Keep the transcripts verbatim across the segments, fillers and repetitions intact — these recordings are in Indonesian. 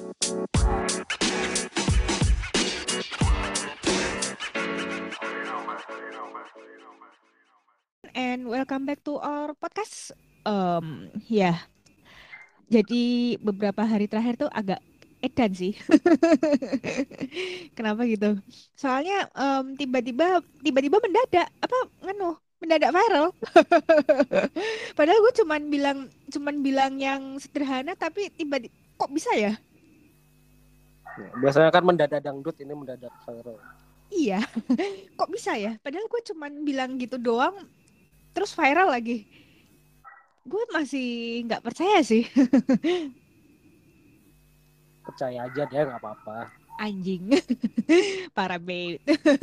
And welcome back to our podcast. Um, ya, jadi beberapa hari terakhir tuh agak edan sih. Kenapa gitu? Soalnya em, tiba-tiba tiba-tiba mendadak apa nganu mendadak viral. Padahal gue cuman bilang cuman bilang yang sederhana tapi tiba-tiba kok bisa ya? Ya, biasanya kan mendadak dangdut, ini mendadak viral. Iya, kok bisa ya? Padahal gue cuman bilang gitu doang, terus viral lagi. Gue masih nggak percaya sih. Percaya aja deh, nggak apa-apa. Anjing. Parah banget.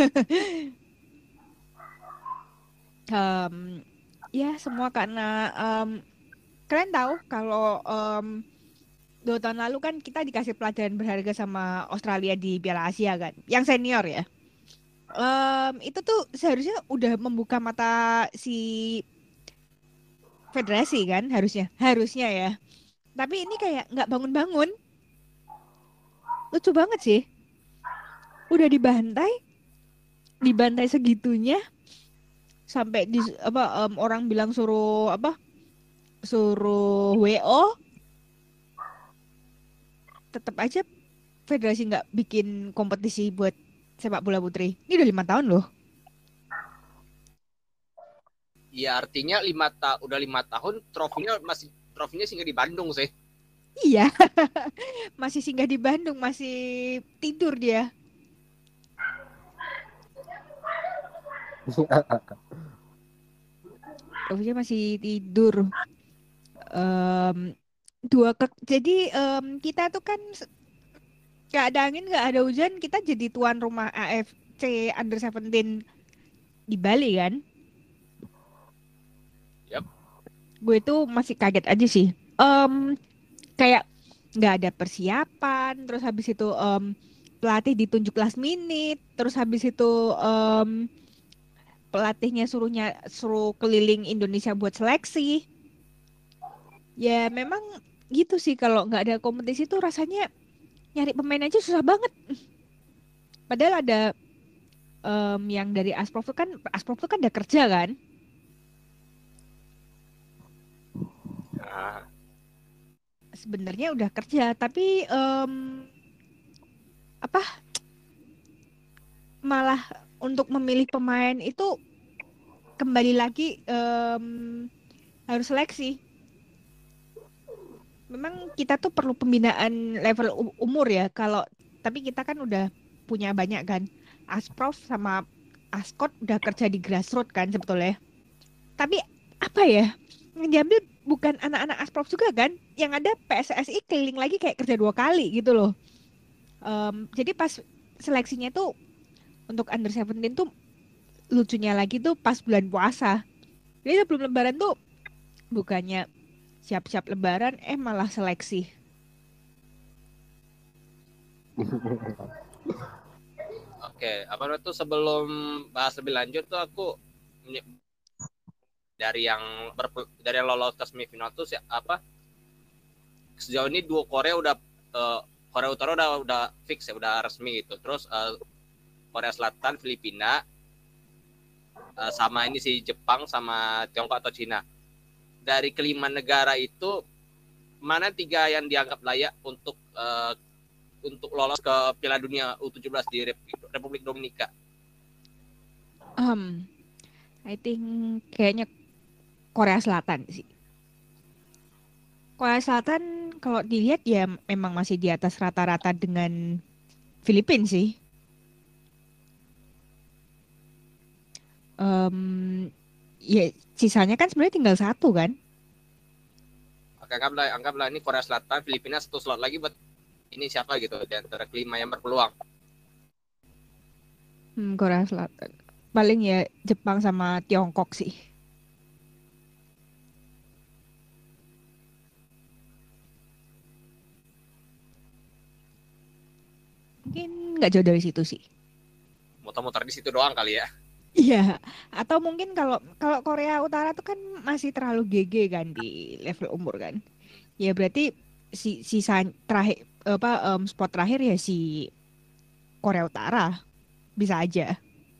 um, ya semua karena um, kalian tahu kalau um, dua tahun lalu kan kita dikasih pelajaran berharga sama Australia di Piala Asia kan, yang senior ya. Um, itu tuh seharusnya udah membuka mata si federasi kan, harusnya, harusnya ya. Tapi ini kayak nggak bangun-bangun. Lucu banget sih. Udah dibantai, dibantai segitunya sampai di apa em, orang bilang suruh apa suruh W O, tetap aja federasi nggak bikin kompetisi buat sepak bola putri. Ini udah lima tahun loh. Ya artinya lima ta udah lima tahun trofinya masih trofinya singgah di Bandung sih. Iya, masih singgah di Bandung, masih tidur dia. Trofinya masih tidur. Em, dua ke jadi em, kita tuh kan se- nggak ada angin, nggak ada hujan, kita jadi tuan rumah A F C Under seventeen di Bali kan. Yap. Gue tuh masih kaget aja sih. Em, kayak nggak ada persiapan, terus habis itu em, pelatih ditunjuk last minute, terus habis itu em, pelatihnya suruhnya suruh keliling Indonesia buat seleksi. Ya memang gitu sih, kalau nggak ada kompetisi tuh rasanya nyari pemain aja susah banget. Padahal ada em, yang dari Asprov tuh kan, Asprov tuh kan udah kerja kan. Nah, Sebenarnya udah kerja, tapi em, apa malah untuk memilih pemain itu kembali lagi em, harus seleksi. Memang kita tuh perlu pembinaan level u- umur ya. Kalau tapi kita kan udah punya banyak kan. Asprof sama Askot udah kerja di grassroots kan sebetulnya. Tapi apa ya? Yang diambil bukan anak-anak Asprof juga kan? Yang ada P S S I keliling lagi kayak kerja dua kali gitu loh. Em, jadi pas seleksinya tuh untuk under seventeen tuh lucunya lagi tuh pas bulan puasa. Jadi sebelum lebaran tuh bukannya siap-siap lebaran, eh malah seleksi. oke, apa namanya tuh sebelum bahas lebih lanjut tuh aku dari yang berpe- dari yang lolos ke semifinal tuh si- apa sejauh ini dua Korea udah eh, Korea Utara udah udah fix ya, udah resmi gitu. Terus eh, Korea Selatan, Filipina, eh, sama ini sih Jepang sama Tiongkok atau Cina. Dari kelima negara itu mana tiga yang dianggap layak untuk eh, untuk lolos ke Piala Dunia U tujuh belas di Rep- Republik Dominika? Um, I think kayaknya Korea Selatan sih. Korea Selatan kalau dilihat ya memang masih di atas rata-rata dengan Filipina sih. Em, ya sisanya kan sebenarnya tinggal satu kan. Oke, anggaplah anggaplah ini Korea Selatan, Filipina satu slot lagi buat ini siapa gitu di antara kelima yang berpeluang. Hmm, Korea Selatan. Paling ya Jepang sama Tiongkok sih. Mungkin nggak jauh dari situ sih. Muter-muter di situ doang kali ya. Iya, atau mungkin kalau kalau Korea Utara tuh kan masih terlalu G G kan di level umur kan. Ya berarti si sisa terakhir apa em, spot terakhir ya si Korea Utara bisa aja.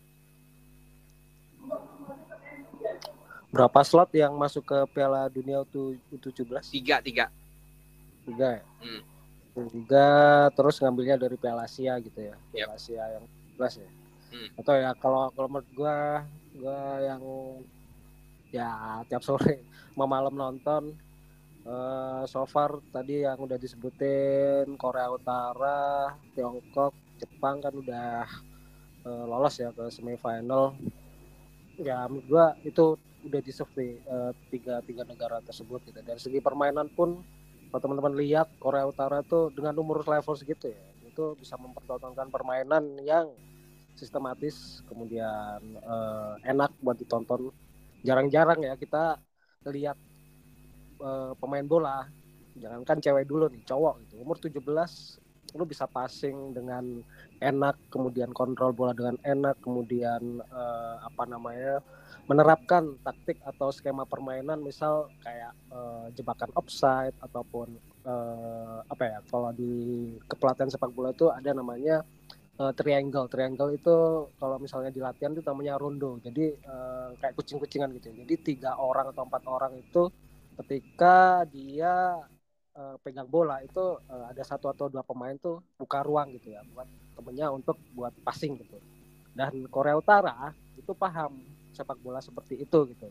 Berapa slot yang masuk ke Piala Dunia U tujuh belas? Tiga, tiga. Tiga ya? Hmm. Tiga, terus ngambilnya dari Piala Asia gitu ya? Piala Yep. Asia yang sebelas ya? Hmm. Atau ya kalau kalau menurut gue, gue yang ya tiap sore mau malam nonton, uh, so far tadi yang udah disebutin Korea Utara, Tiongkok, Jepang kan udah uh, lolos ya ke semifinal. Ya menurut gua itu udah deserve uh, tiga tiga negara tersebut gitu. Dari segi permainan pun kalau teman-teman lihat Korea Utara tuh dengan umur level segitu ya, itu bisa mempertontonkan permainan yang sistematis, kemudian uh, enak buat ditonton. Jarang-jarang ya kita lihat uh, pemain bola, jangankan cewek dulu nih, cowok gitu, umur tujuh belas lu bisa passing dengan enak, kemudian kontrol bola dengan enak, kemudian uh, apa namanya menerapkan taktik atau skema permainan, misal kayak uh, jebakan offside ataupun uh, apa ya, kalau di kepelatihan sepak bola itu ada namanya uh, triangle. Triangle itu kalau misalnya di latihan itu namanya rondo. Jadi uh, kayak kucing-kucingan gitu. Jadi tiga orang atau empat orang itu ketika dia uh, pegang bola itu uh, ada satu atau dua pemain tuh buka ruang gitu ya buat temennya untuk buat passing gitu. Dan Korea Utara itu paham sepak bola seperti itu gitu.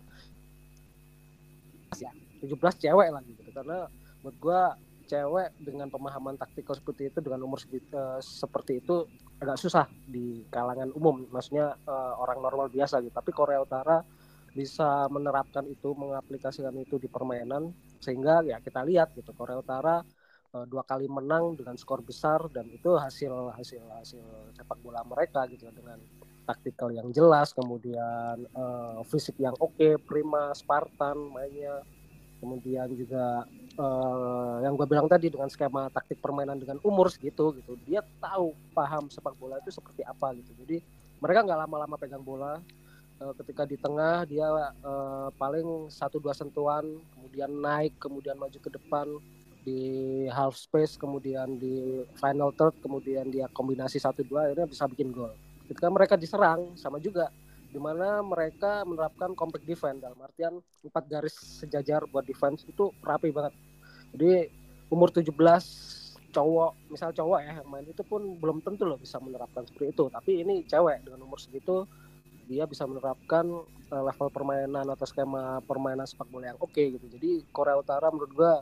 Ya, tujuh belas cewek lagi gitu, karena menurut gue cewek dengan pemahaman taktikal seperti itu dengan umur segitu, uh, seperti itu agak susah di kalangan umum, maksudnya uh, orang normal biasa gitu. Tapi Korea Utara bisa menerapkan itu, mengaplikasikan itu di permainan, sehingga ya kita lihat gitu Korea Utara uh, dua kali menang dengan skor besar, dan itu hasil hasil hasil sepak bola mereka gitu dengan taktikal yang jelas, kemudian uh, fisik yang oke, okay, prima, Spartan mainnya, kemudian juga uh, yang gue bilang tadi dengan skema taktik permainan dengan umur segitu gitu, dia tahu paham sepak bola itu seperti apa gitu. Jadi mereka nggak lama-lama pegang bola, uh, ketika di tengah dia uh, paling satu dua sentuhan, kemudian naik, kemudian maju ke depan di half space, kemudian di final third, kemudian dia kombinasi satu dua akhirnya bisa bikin gol. Ketika mereka diserang sama juga, di mana mereka menerapkan compact defense, dalam artian empat garis sejajar buat defense, itu rapi banget. Jadi umur tujuh belas cowok, misal cowok ya yang main itu pun belum tentu loh bisa menerapkan seperti itu, tapi ini cewek dengan umur segitu dia bisa menerapkan uh, level permainan atau skema permainan sepak bola yang oke okay, gitu. Jadi Korea Utara menurut gua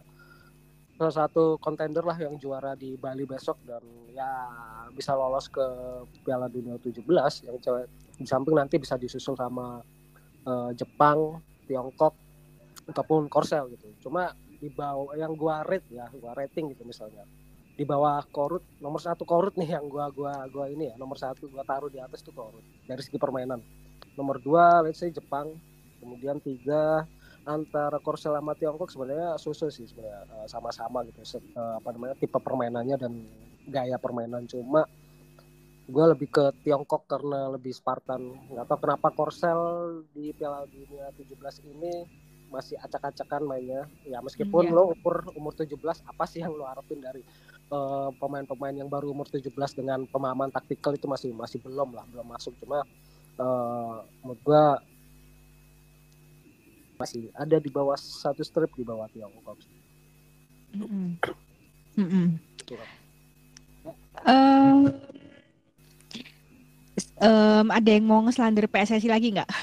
salah satu kontender lah yang juara di Bali besok, dan ya bisa lolos ke Piala Dunia U tujuh belas yang cewek. Di samping nanti bisa disusul sama uh, Jepang, Tiongkok ataupun Korsel gitu. Cuma di bawah yang gua rate ya, gua rating gitu misalnya. Di bawah Korut, nomor satu Korut nih yang gua gua gua ini ya, nomor satu gua taruh di atas tuh Korut dari segi permainan. Nomor dua let's say Jepang, kemudian tiga antara Korsel sama Tiongkok sebenarnya susu sih sebenarnya, uh, sama-sama gitu, uh, apa namanya tipe permainannya dan gaya permainan. Cuma gue lebih ke Tiongkok karena lebih Spartan. Nggak tahu kenapa Korsel di Piala Dunia tujuh belas ini masih acak-acakan mainnya. Ya meskipun Hmm, ya. lo umur umur tujuh belas, apa sih yang lo harapin dari uh, pemain-pemain yang baru umur tujuh belas dengan pemahaman taktikal itu masih masih belum lah, belum masuk. Cuma uh, menurut gue masih ada di bawah satu strip di bawah Tiongkok. Mm-mm. Mm-mm. Gitu kan. Um, um, ada yang mau ngeslander P S S I lagi nggak?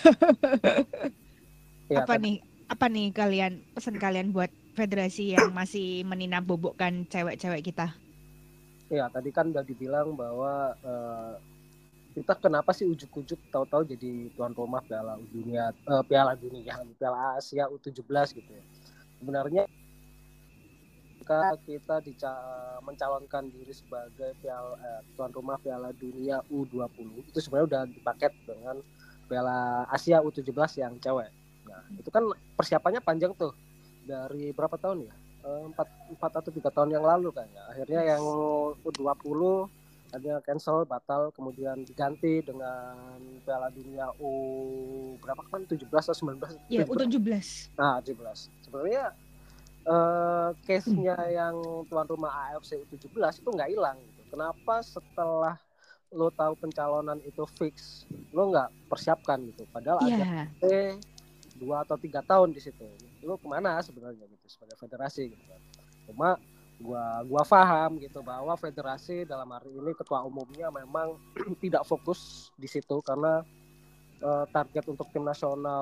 Ya, Apa tadi, nih? Apa nih kalian pesan kalian buat federasi yang masih meninabobokan cewek-cewek kita? ya tadi kan udah dibilang bahwa uh, kita kenapa sih ujuk-ujuk tahu-tahu jadi tuan rumah Piala Dunia, uh, Piala Dunia, Piala Asia U tujuh belas gitu ya. Sebenarnya ketika kita dica- mencalonkan diri sebagai piala, eh, tuan rumah Piala Dunia U dua puluh, itu sebenarnya udah dipaket dengan Piala Asia U tujuh belas yang cewek. Nah, itu kan persiapannya panjang tuh. Dari berapa tahun ya? Empat, empat atau tiga tahun yang lalu kan ya. Akhirnya yang U dua puluh ada cancel, batal, kemudian diganti dengan Piala Dunia U berapa kan? tujuh belas atau sembilan belas? Ya, U tujuh belas. Nah, tujuh belas. Sebenarnya uh, case-nya yang tuan rumah A F C U tujuh belas itu nggak hilang gitu. Kenapa setelah lo tahu pencalonan itu fix, lo nggak persiapkan gitu? Padahal Iya. ada dua atau tiga tahun di situ. Lo kemana sebenarnya gitu sebagai federasi gitu. Cuma gua gua paham gitu bahwa federasi dalam hari ini ketua umumnya memang tidak fokus di situ karena uh, target untuk tim nasional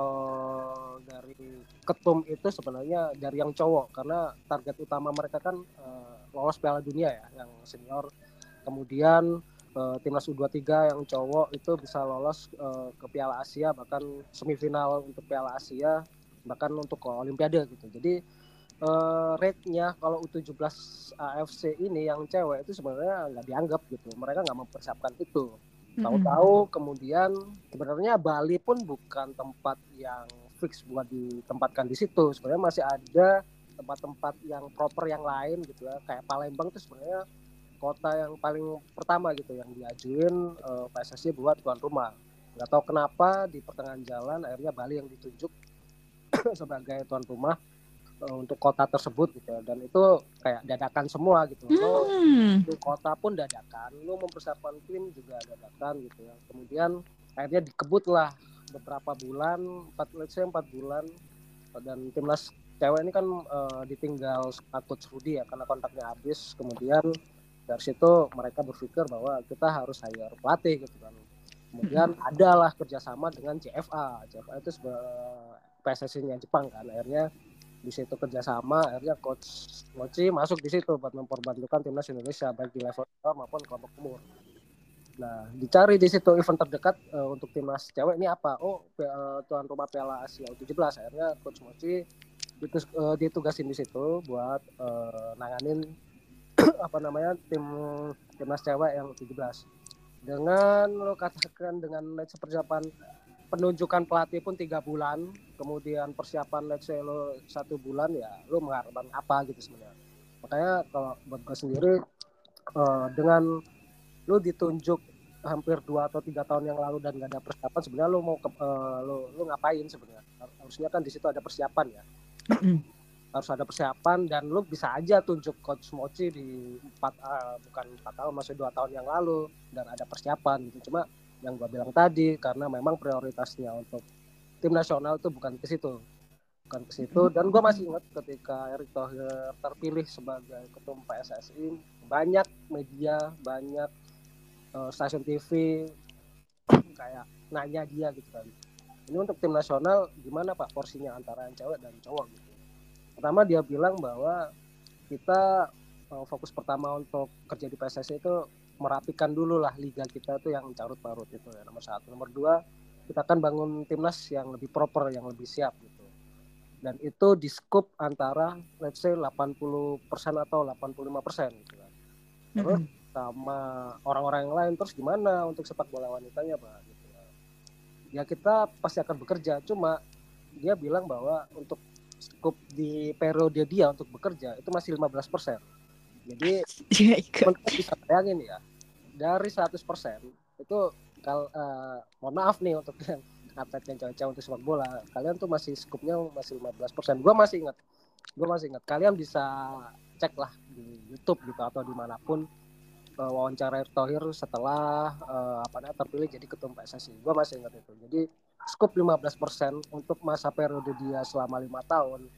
dari ketum itu sebenarnya dari yang cowok, karena target utama mereka kan uh, lolos Piala Dunia ya yang senior, kemudian uh, timnas U dua puluh tiga yang cowok itu bisa lolos uh, ke Piala Asia, bahkan semifinal untuk Piala Asia, bahkan untuk ke Olimpiade gitu. Jadi uh, rate-nya kalau U tujuh belas A F C ini yang cewek itu sebenarnya nggak dianggap gitu, mereka nggak mempersiapkan itu. Tahu-tahu kemudian sebenarnya Bali pun bukan tempat yang fix buat ditempatkan di situ. Sebenarnya masih ada tempat-tempat yang proper yang lain gitu ya. Kayak Palembang itu sebenarnya kota yang paling pertama gitu yang diajuin uh, P S S I buat tuan rumah. Nggak tahu kenapa di pertengahan jalan akhirnya Bali yang ditunjuk sebagai tuan rumah uh, untuk kota tersebut gitu ya. Dan itu kayak dadakan semua gitu. Lo Hmm. di kota pun dadakan, lo mempersiapkan tim juga dadakan gitu ya. Kemudian akhirnya dikebut lah beberapa bulan, empat let's say empat bulan, dan timnas cewek ini kan uh, ditinggal Coach Rudy ya karena kontraknya habis. Kemudian dari situ mereka berpikir bahwa kita harus hire pelatih gitu kan. Kemudian adalah kerjasama dengan J F A. J F A itu sebuah P S S I-nya Jepang kan. Akhirnya di situ kerjasama, akhirnya Coach Mochi masuk di situ buat memperbantukan timnas Indonesia baik di level maupun kelompok umur. Nah, dicari di situ event terdekat uh, untuk timnas cewek ini apa? Oh, uh, tuan rumah Piala Asia U tujuh belas. Akhirnya Coach Mochi itu uh, ditugasin di situ buat uh, nanganin apa namanya tim timnas cewek yang U tujuh belas. Dengan lo katakan dengan let's say persiapan penunjukan pelatih pun tiga bulan, kemudian persiapan let's say lo satu bulan, ya lo mengharapkan apa gitu sebenarnya. Makanya kalau buat gue sendiri uh, dengan lo ditunjuk hampir dua atau tiga tahun yang lalu dan gak ada persiapan, sebenarnya lo mau ke, uh, lo lo ngapain sebenarnya? Harusnya kan di situ ada persiapan ya. Harus ada persiapan, dan lu bisa aja tunjuk Coach Mochi di empat uh, bukan empat tahun, maksudnya dua tahun yang lalu, dan ada persiapan gitu. Cuma yang gua bilang tadi, karena memang prioritasnya untuk tim nasional itu bukan ke situ, bukan ke situ. Dan gua masih ingat ketika Erick Thohir terpilih sebagai ketum P S S I, banyak media, banyak uh, stasiun T V kayak nanya dia gitu kan, ini untuk tim nasional gimana Pak porsinya antara yang cewek dan cowok gitu. Pertama dia bilang bahwa kita uh, fokus pertama untuk kerja di P S S I itu merapikan dulu lah liga kita tuh yang carut-marut itu ya, nomor satu. Nomor dua, kita akan bangun timnas yang lebih proper, yang lebih siap gitu. Dan itu di scope antara let's say delapan puluh persen atau delapan puluh lima persen gitu kan. Terus mm-hmm. sama orang-orang yang lain, terus gimana untuk sepak bola wanitanya Pak gitu ya. Ya kita pasti akan bekerja, cuma dia bilang bahwa untuk cukup di periode dia untuk bekerja itu masih lima belas persen. Jadi teman-teman bisa bayangin ya, dari seratus persen itu kal uh, mohon maaf nih untuk yang atlet yang cewek-cewek untuk sepak bola, kalian tuh masih skupnya masih lima belas persen. Gua masih ingat. Gua masih ingat. Kalian bisa cek lah di YouTube gitu atau dimanapun uh, wawancara Erick Thohir setelah uh, apa namanya terpilih jadi ketum P S S I. Gua masih ingat itu. Jadi skop lima belas persen untuk masa periode dia selama lima tahun,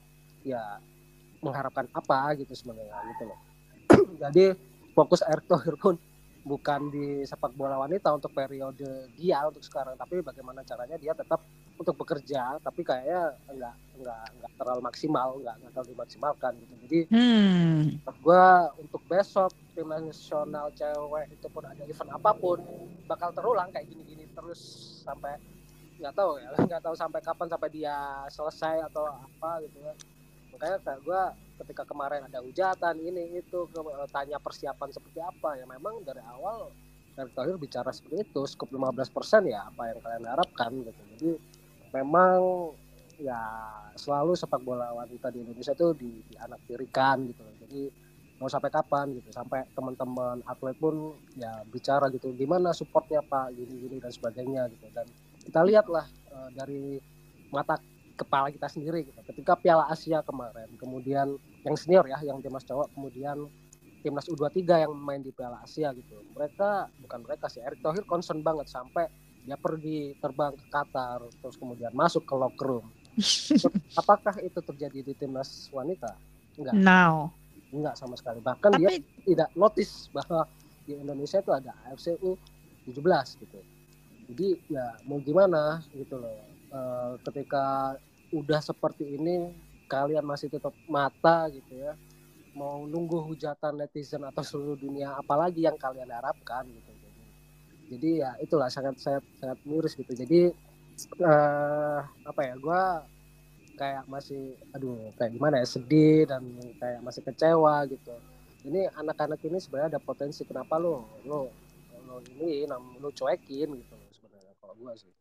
ya mengharapkan apa gitu sebenarnya gitu loh. Jadi fokus Erick Thohir pun bukan di sepak bola wanita untuk periode dia untuk sekarang, tapi bagaimana caranya dia tetap untuk bekerja, tapi kayaknya enggak enggak enggak terlalu maksimal, enggak enggak terlalu dimaksimalkan gitu. Jadi hmm. gue untuk besok tim nasional cewek itu pun ada event apapun bakal terulang kayak gini-gini terus sampai nggak tahu ya, nggak tahu sampai kapan, sampai dia selesai atau apa gitu ya. Makanya kayak gue ketika kemarin ada hujatan ini itu tanya persiapan seperti apa, ya memang dari awal Erick Thohir bicara seperti itu, skop lima belas persen ya apa yang kalian harapkan gitu. Jadi memang ya selalu sepak bola wanita di Indonesia itu di, dianaktirikan gitu. Jadi mau sampai kapan gitu, sampai teman-teman atlet pun ya bicara gitu, gimana supportnya Pak, gini-gini dan sebagainya gitu. Dan kita lihatlah uh, dari mata kepala kita sendiri gitu. Ketika Piala Asia kemarin, kemudian yang senior ya, yang timnas cowok, kemudian timnas U dua puluh tiga yang main di Piala Asia gitu. Mereka, bukan mereka sih, Erick Thohir concern banget sampai dia pergi terbang ke Qatar, terus kemudian masuk ke locker room. Apakah itu terjadi di timnas wanita? Enggak. Now. Enggak sama sekali. Bahkan Tapi... dia tidak notice bahwa di Indonesia itu ada A F C U tujuh belas gitu. Jadi ya mau gimana gitu loh. E, ketika udah seperti ini kalian masih tutup mata gitu ya. Mau nunggu hujatan netizen atau seluruh dunia, apalagi yang kalian harapkan gitu. Jadi, jadi ya itulah sangat sangat sangat miris gitu. Jadi eh, apa ya? Gua kayak masih aduh kayak gimana ya, sedih dan kayak masih kecewa gitu. Ini anak-anak ini sebenarnya ada potensi, kenapa lo lo lo ini lo cuekin gitu sebenarnya kalau gua sih.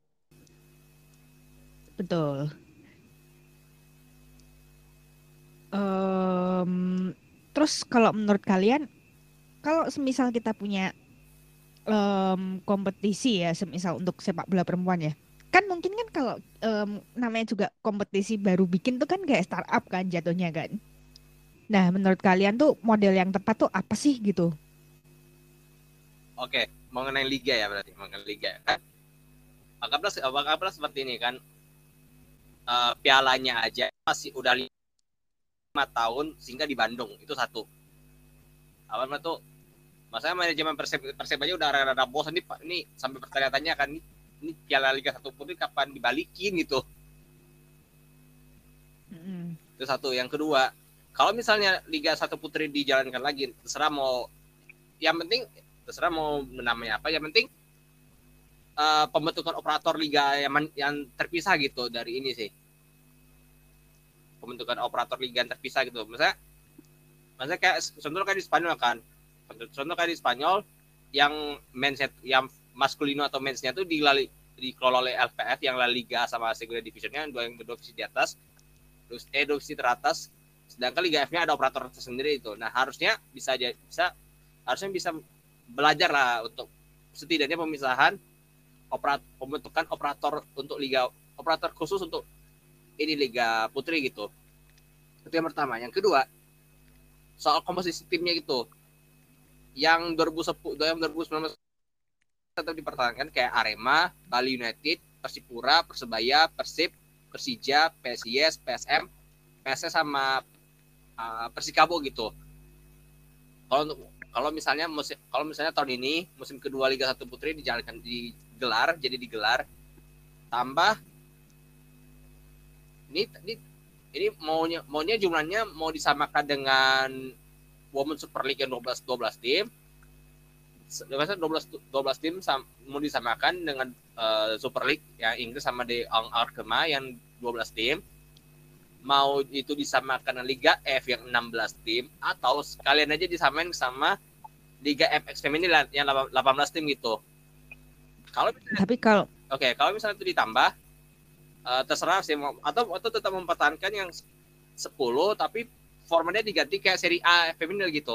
Betul. Um, terus kalau menurut kalian, kalau semisal kita punya um, kompetisi ya, semisal untuk sepak bola perempuan ya, kan mungkin kan kalau um, namanya juga kompetisi baru bikin tuh kan kayak startup kan jatuhnya kan. Nah menurut kalian tuh model yang tepat tuh apa sih gitu? Oke, mengenai liga ya berarti, mengenai liga kan. Anggaplah, anggaplah seperti ini kan, uh, pialanya aja masih udah lima tahun sehingga di Bandung, itu satu. Apa tuh? Masanya manajemen Persib, Persib aja udah rada-rada bosan nih, ini sampai bertanya-tanya kan nih. Ini Piala Liga satu Putri kapan dibalikin gitu. Mm. Itu satu. Yang kedua, kalau misalnya Liga satu Putri dijalankan lagi, terserah mau, yang penting terserah mau namanya apa, yang penting uh, pembentukan operator liga yang, yang terpisah gitu dari ini sih. Pembentukan operator liga yang terpisah gitu. Misalnya, misalnya kayak contoh kayak di Spanyol kan. Contoh kayak di Spanyol yang mindset yang maskulino atau mensnya tuh dikelola oleh L P F yang La Liga sama Segunda Divisionnya, dua yang berdua divisi di atas, terus eh dua divisi teratas, sedangkan Liga F-nya ada operator tersendiri itu. Nah harusnya bisa bisa harusnya bisa belajar lah untuk setidaknya pemisahan operat pembentukan operator untuk liga, operator khusus untuk ini Liga Putri gitu. Itu yang pertama. Yang kedua, soal komposisi timnya gitu. Yang dua ribu sepuluh, yang dua ribu sembilan belas tetap dipertahankan kayak Arema, Bali United, Persipura, Persebaya, Persib, Persija, P S I S, P S M, P S S sama uh, Persikabo gitu. Kalau kalau misalnya musim kalau misalnya tahun ini musim kedua Liga satu Putri dijalankan digelar, jadi digelar tambah ini ini ini maunya maunya jumlahnya mau disamakan dengan Women Super League yang dua belas dua belas tim. dua belas dua belas tim mau disamakan dengan uh, Super League yang Inggris sama di Arkema yang dua belas tim. Mau itu disamakan dengan Liga F yang enam belas tim, atau sekalian aja disamain sama Liga M X Feminin yang delapan belas tim gitu. Kalau tapi kalau oke, okay, kalau misalnya itu ditambah uh, terserah sih, atau atau tetap mempertahankan yang sepuluh tapi formatnya diganti kayak seri A Feminin gitu.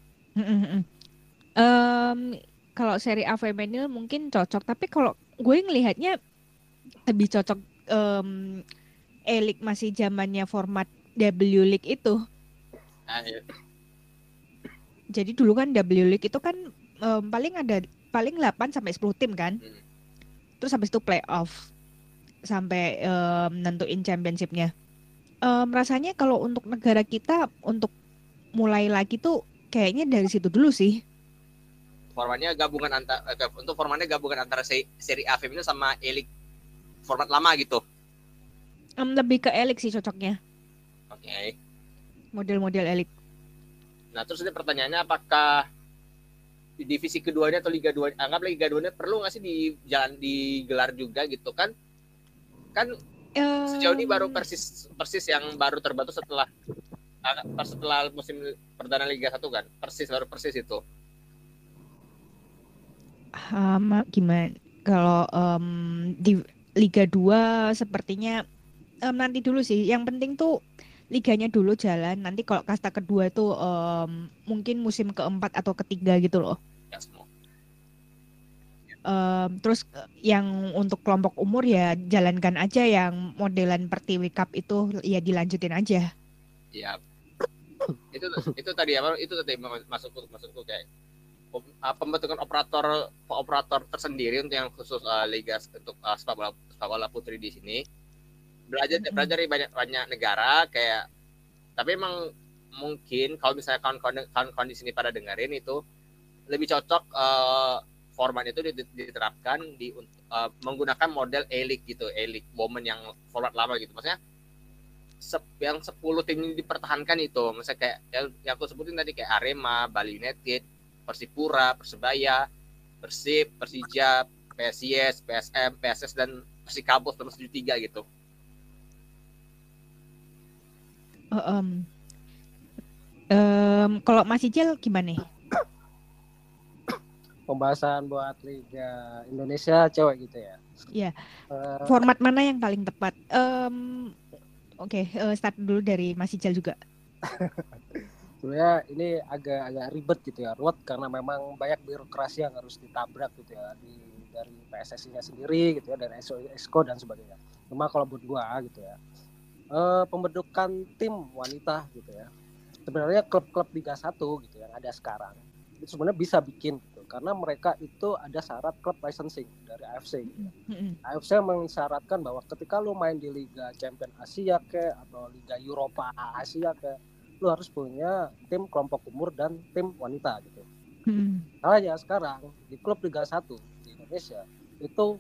Um, kalau seri A feminil mungkin cocok, tapi kalau gue ngelihatnya lebih cocok um, E-League masih zamannya format W League itu. Ah, iya. Jadi dulu kan W League itu kan um, paling ada paling delapan sampai sepuluh tim kan. Hmm. Terus habis itu playoff sampai um, nentuin championship-nya. Um, rasanya kalau untuk negara kita untuk mulai lagi tuh kayaknya dari situ dulu sih. Formatnya gabungan antara untuk formatnya gabungan antara seri A Feminin sama E-League format lama gitu. Um, lebih ke E-League sih cocoknya. Oke. Okay. Model-model E-League. Nah, terus ini pertanyaannya, apakah di divisi keduanya atau Liga dua, anggap Liga dua-nya perlu nggak sih di jalan digelar juga gitu kan? Kan um... sejauh ini baru Persis Persis yang baru terbantu setelah setelah musim perdana Liga satu kan. Persis baru Persis itu. Um, gimana kalau um, di Liga dua sepertinya um, nanti dulu sih, yang penting tuh liganya dulu jalan, nanti kalau kasta kedua itu um, mungkin musim keempat atau ketiga gitu loh. Ya, semua. Em, terus eh, yang untuk kelompok umur ya jalankan aja yang modelan Pertiwi Cup itu ya dilanjutin aja. Ya, itu itu tadi apa? Itu tadi masukku masukku kayak pem- uh, pembentukan operator operator tersendiri untuk yang khusus uh, liga untuk uh, sepak bola sepak bola putri di sini. Belajar Mm-mm. belajar dari banyak banyak negara kayak, tapi emang mungkin kalau misalnya kawan-kawan kawan-kawan di sini pada dengerin itu lebih cocok uh, format itu diterapkan di uh, menggunakan model A-League gitu, A-League Women yang format lama gitu. Maksudnya sep- yang sepuluh tim ini dipertahankan itu. Misalnya kayak yang, yang aku sebutin tadi kayak Arema, Bali United, Persipura, Persebaya, Persib, Persija, P S I S, P S M, P S S dan Persikabo selama tujuh tiga gitu. Eh, em, em, kalau Mas Ijel gimana nih? Pembahasan buat Liga Indonesia cewek gitu ya. Ya, Eh, format mana yang paling tepat? Em, Oke, eh, start dulu dari Mas Ijel juga. Sebenarnya ini agak-agak ribet gitu ya, ruwet karena memang banyak birokrasi yang harus ditabrak gitu ya, di dari P S S I-nya sendiri gitu ya, dari Exco dan sebagainya. Cuma kalau buat gua gitu ya, eh, pembentukan tim wanita gitu ya, sebenarnya klub-klub Liga satu gitu yang ada sekarang itu sebenarnya bisa bikin gitu, karena mereka itu ada syarat klub licensing dari A F C gitu ya. Mm-mm. A F C mensyaratkan bahwa ketika lu main di Liga Champion Asia ke atau Liga Eropa Asia ke, lu harus punya tim kelompok umur dan tim wanita gitu. Mm-mm. Makanya sekarang di klub Liga satu di Indonesia itu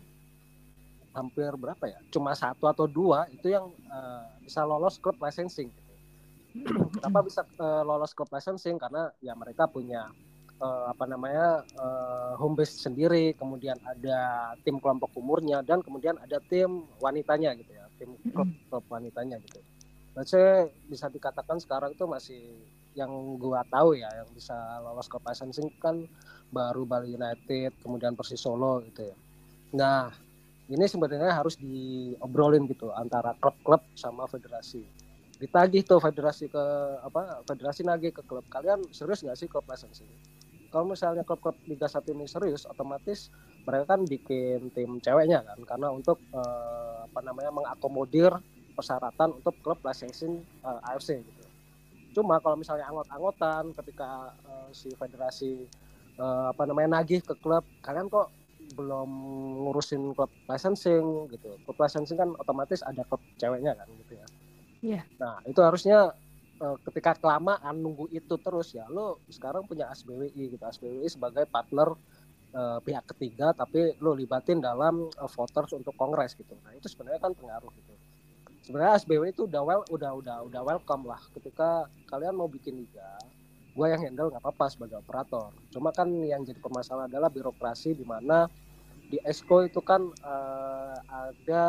hampir berapa ya? Cuma satu atau dua itu yang uh, bisa lolos klub licensing gitu. Kenapa bisa uh, lolos klub licensing? Karena ya mereka punya uh, apa namanya uh, home base sendiri, kemudian ada tim kelompok umurnya dan kemudian ada tim wanitanya gitu ya, tim klub, klub wanitanya gitu. Maksudnya bisa dikatakan sekarang itu masih yang gua tahu ya yang bisa lolos klub licensing kan baru Bali United, kemudian Persis Solo gitu ya. Nah, ini sebenarnya harus diobrolin gitu antara klub-klub sama federasi. Ditagih tuh federasi ke apa? Federasi nagih ke klub. Kalian serius nggak sih klub licensing? Kalau misalnya klub-klub Liga satu ini serius, otomatis mereka kan bikin tim ceweknya kan, karena untuk eh, apa namanya mengakomodir persyaratan untuk klub licensing uh, A F C gitu. Cuma kalau misalnya anggot-anggotan ketika uh, si federasi uh, apa namanya nagih ke klub, kalian kok belum ngurusin klub licensing gitu. Klub licensing kan otomatis ada klub ceweknya kan gitu ya. Iya. Nah, itu harusnya uh, ketika kelamaan nunggu itu terus ya, lo sekarang punya A S B W I gitu. A S B W I sebagai partner uh, pihak ketiga tapi lo libatin dalam uh, voters untuk kongres gitu. Nah, itu sebenarnya kan pengaruh gitu. Sebenarnya A S B W itu udah well, udah udah udah welcome lah ketika kalian mau bikin liga, gue yang handle nggak apa-apa sebagai operator. Cuma kan yang jadi permasalahan adalah birokrasi di mana di Exco itu kan uh, ada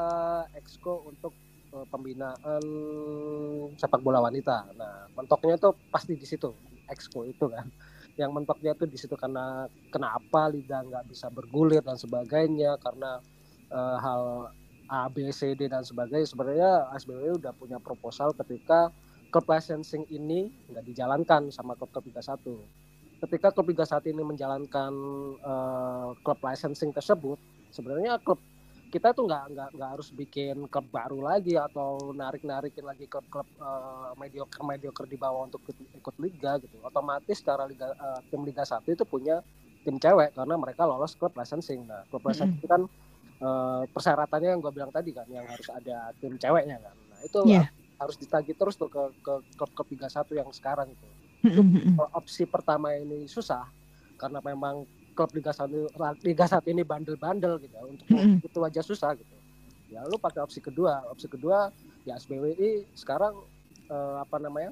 Exco untuk uh, pembinaan sepak bola wanita. Nah, mentoknya itu pasti di situ Exco itu kan. Yang mentoknya itu di situ karena kenapa liga nggak bisa bergulir dan sebagainya karena uh, hal A, B, C, D dan sebagainya. Sebenarnya A S B W udah punya proposal ketika klub licensing ini nggak dijalankan sama klub-klub Liga satu. Ketika klub Liga satu ini menjalankan uh, klub licensing tersebut, sebenarnya klub kita tuh nggak nggak nggak harus bikin klub baru lagi atau narik-narikin lagi klub-klub uh, mediocre mediocre di bawah untuk ikut liga gitu. Otomatis secara liga uh, tim Liga satu itu punya tim cewek karena mereka lolos klub licensing. Nah, klub licensing mm-hmm. kan Uh, persyaratannya yang gue bilang tadi kan yang harus ada tim ceweknya kan. Nah itu yeah. harus ditagih terus tuh ke ke klub Liga satu yang sekarang itu. Mm-hmm. Itu opsi pertama ini susah karena memang klub Liga satu Liga satu ini bandel-bandel gitu. Untuk mm-hmm. itu aja susah gitu. Ya lu pakai opsi kedua. Opsi kedua ya A S B W I sekarang uh, apa namanya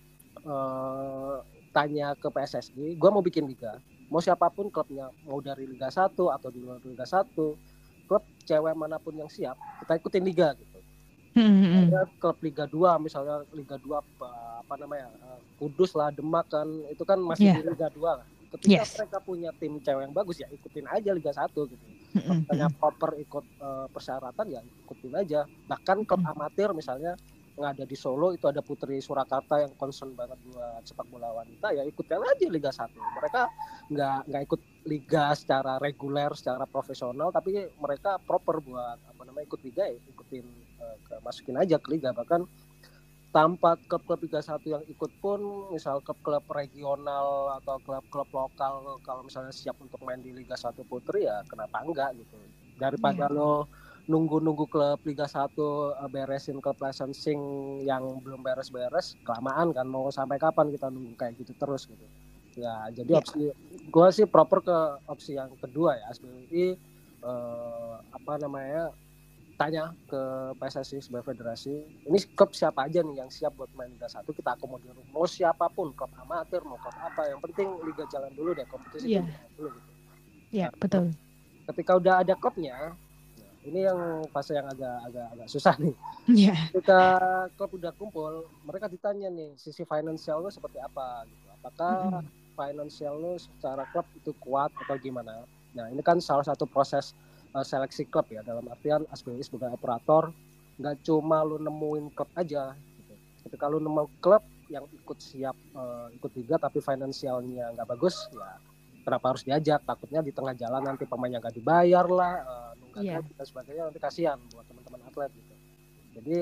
uh, tanya ke P S S I, gue mau bikin liga. Mau siapapun klubnya, mau dari Liga satu atau di luar Liga satu, klub cewek manapun yang siap, kita ikutin liga gitu. Hmm. Ada klub Liga dua misalnya Liga dua apa, apa namanya Kudus lah, Demak kan itu kan masih yeah. di Liga dua lah. Ketika yes. mereka punya tim cewek yang bagus ya ikutin aja Liga satu gitu. Kalau misalnya Koper ikut uh, persyaratan ya ikutin aja. Bahkan klub hmm. amatir misalnya nggak ada di Solo itu ada Putri Surakarta yang concern banget buat sepak bola wanita, ya ikutin aja Liga satu. Mereka nggak nggak ikut liga secara reguler, secara profesional, tapi mereka proper buat apa namanya ikut liga, ya ikutin uh, ke, masukin aja ke liga. Bahkan tanpa klub-klub Liga satu yang ikut pun, misal klub-klub regional atau klub-klub lokal kalau misalnya siap untuk main di Liga satu Putri, ya kenapa enggak gitu. Daripada yeah. lo nunggu-nunggu klub Liga satu uh, beresin klub licensing yang belum beres-beres, kelamaan kan, mau sampai kapan kita nunggu kayak gitu terus gitu. Ya jadi yeah. opsi gue sih proper ke opsi yang kedua ya, S B W I uh, apa namanya tanya ke P S S I sebagai federasi, ini klub siapa aja nih yang siap buat main Liga satu, kita akomodir, mau siapapun, klub amatir mau klub apa, yang penting liga jalan dulu deh, kompetisi yeah. dulu gitu. Iya, yeah, nah, betul. Ketika udah ada klubnya, ini yang fase yang agak agak agak susah nih. Iya. Yeah. Ketika klub udah kumpul, mereka ditanya nih sisi finansial lo seperti apa gitu. Apakah mm-hmm. finansial lo secara klub itu kuat atau gimana? Nah, ini kan salah satu proses uh, seleksi klub ya, dalam artian S B W I sebagai operator nggak cuma lo nemuin klub aja gitu. Ketika lo nemu klub yang ikut siap uh, ikut liga tapi finansialnya nggak bagus, ya kenapa harus diajak? Takutnya di tengah jalan nanti pemainnya nggak dibayar lah, uh, yeah. dan sebagainya, nanti kasihan buat teman-teman atlet gitu. Jadi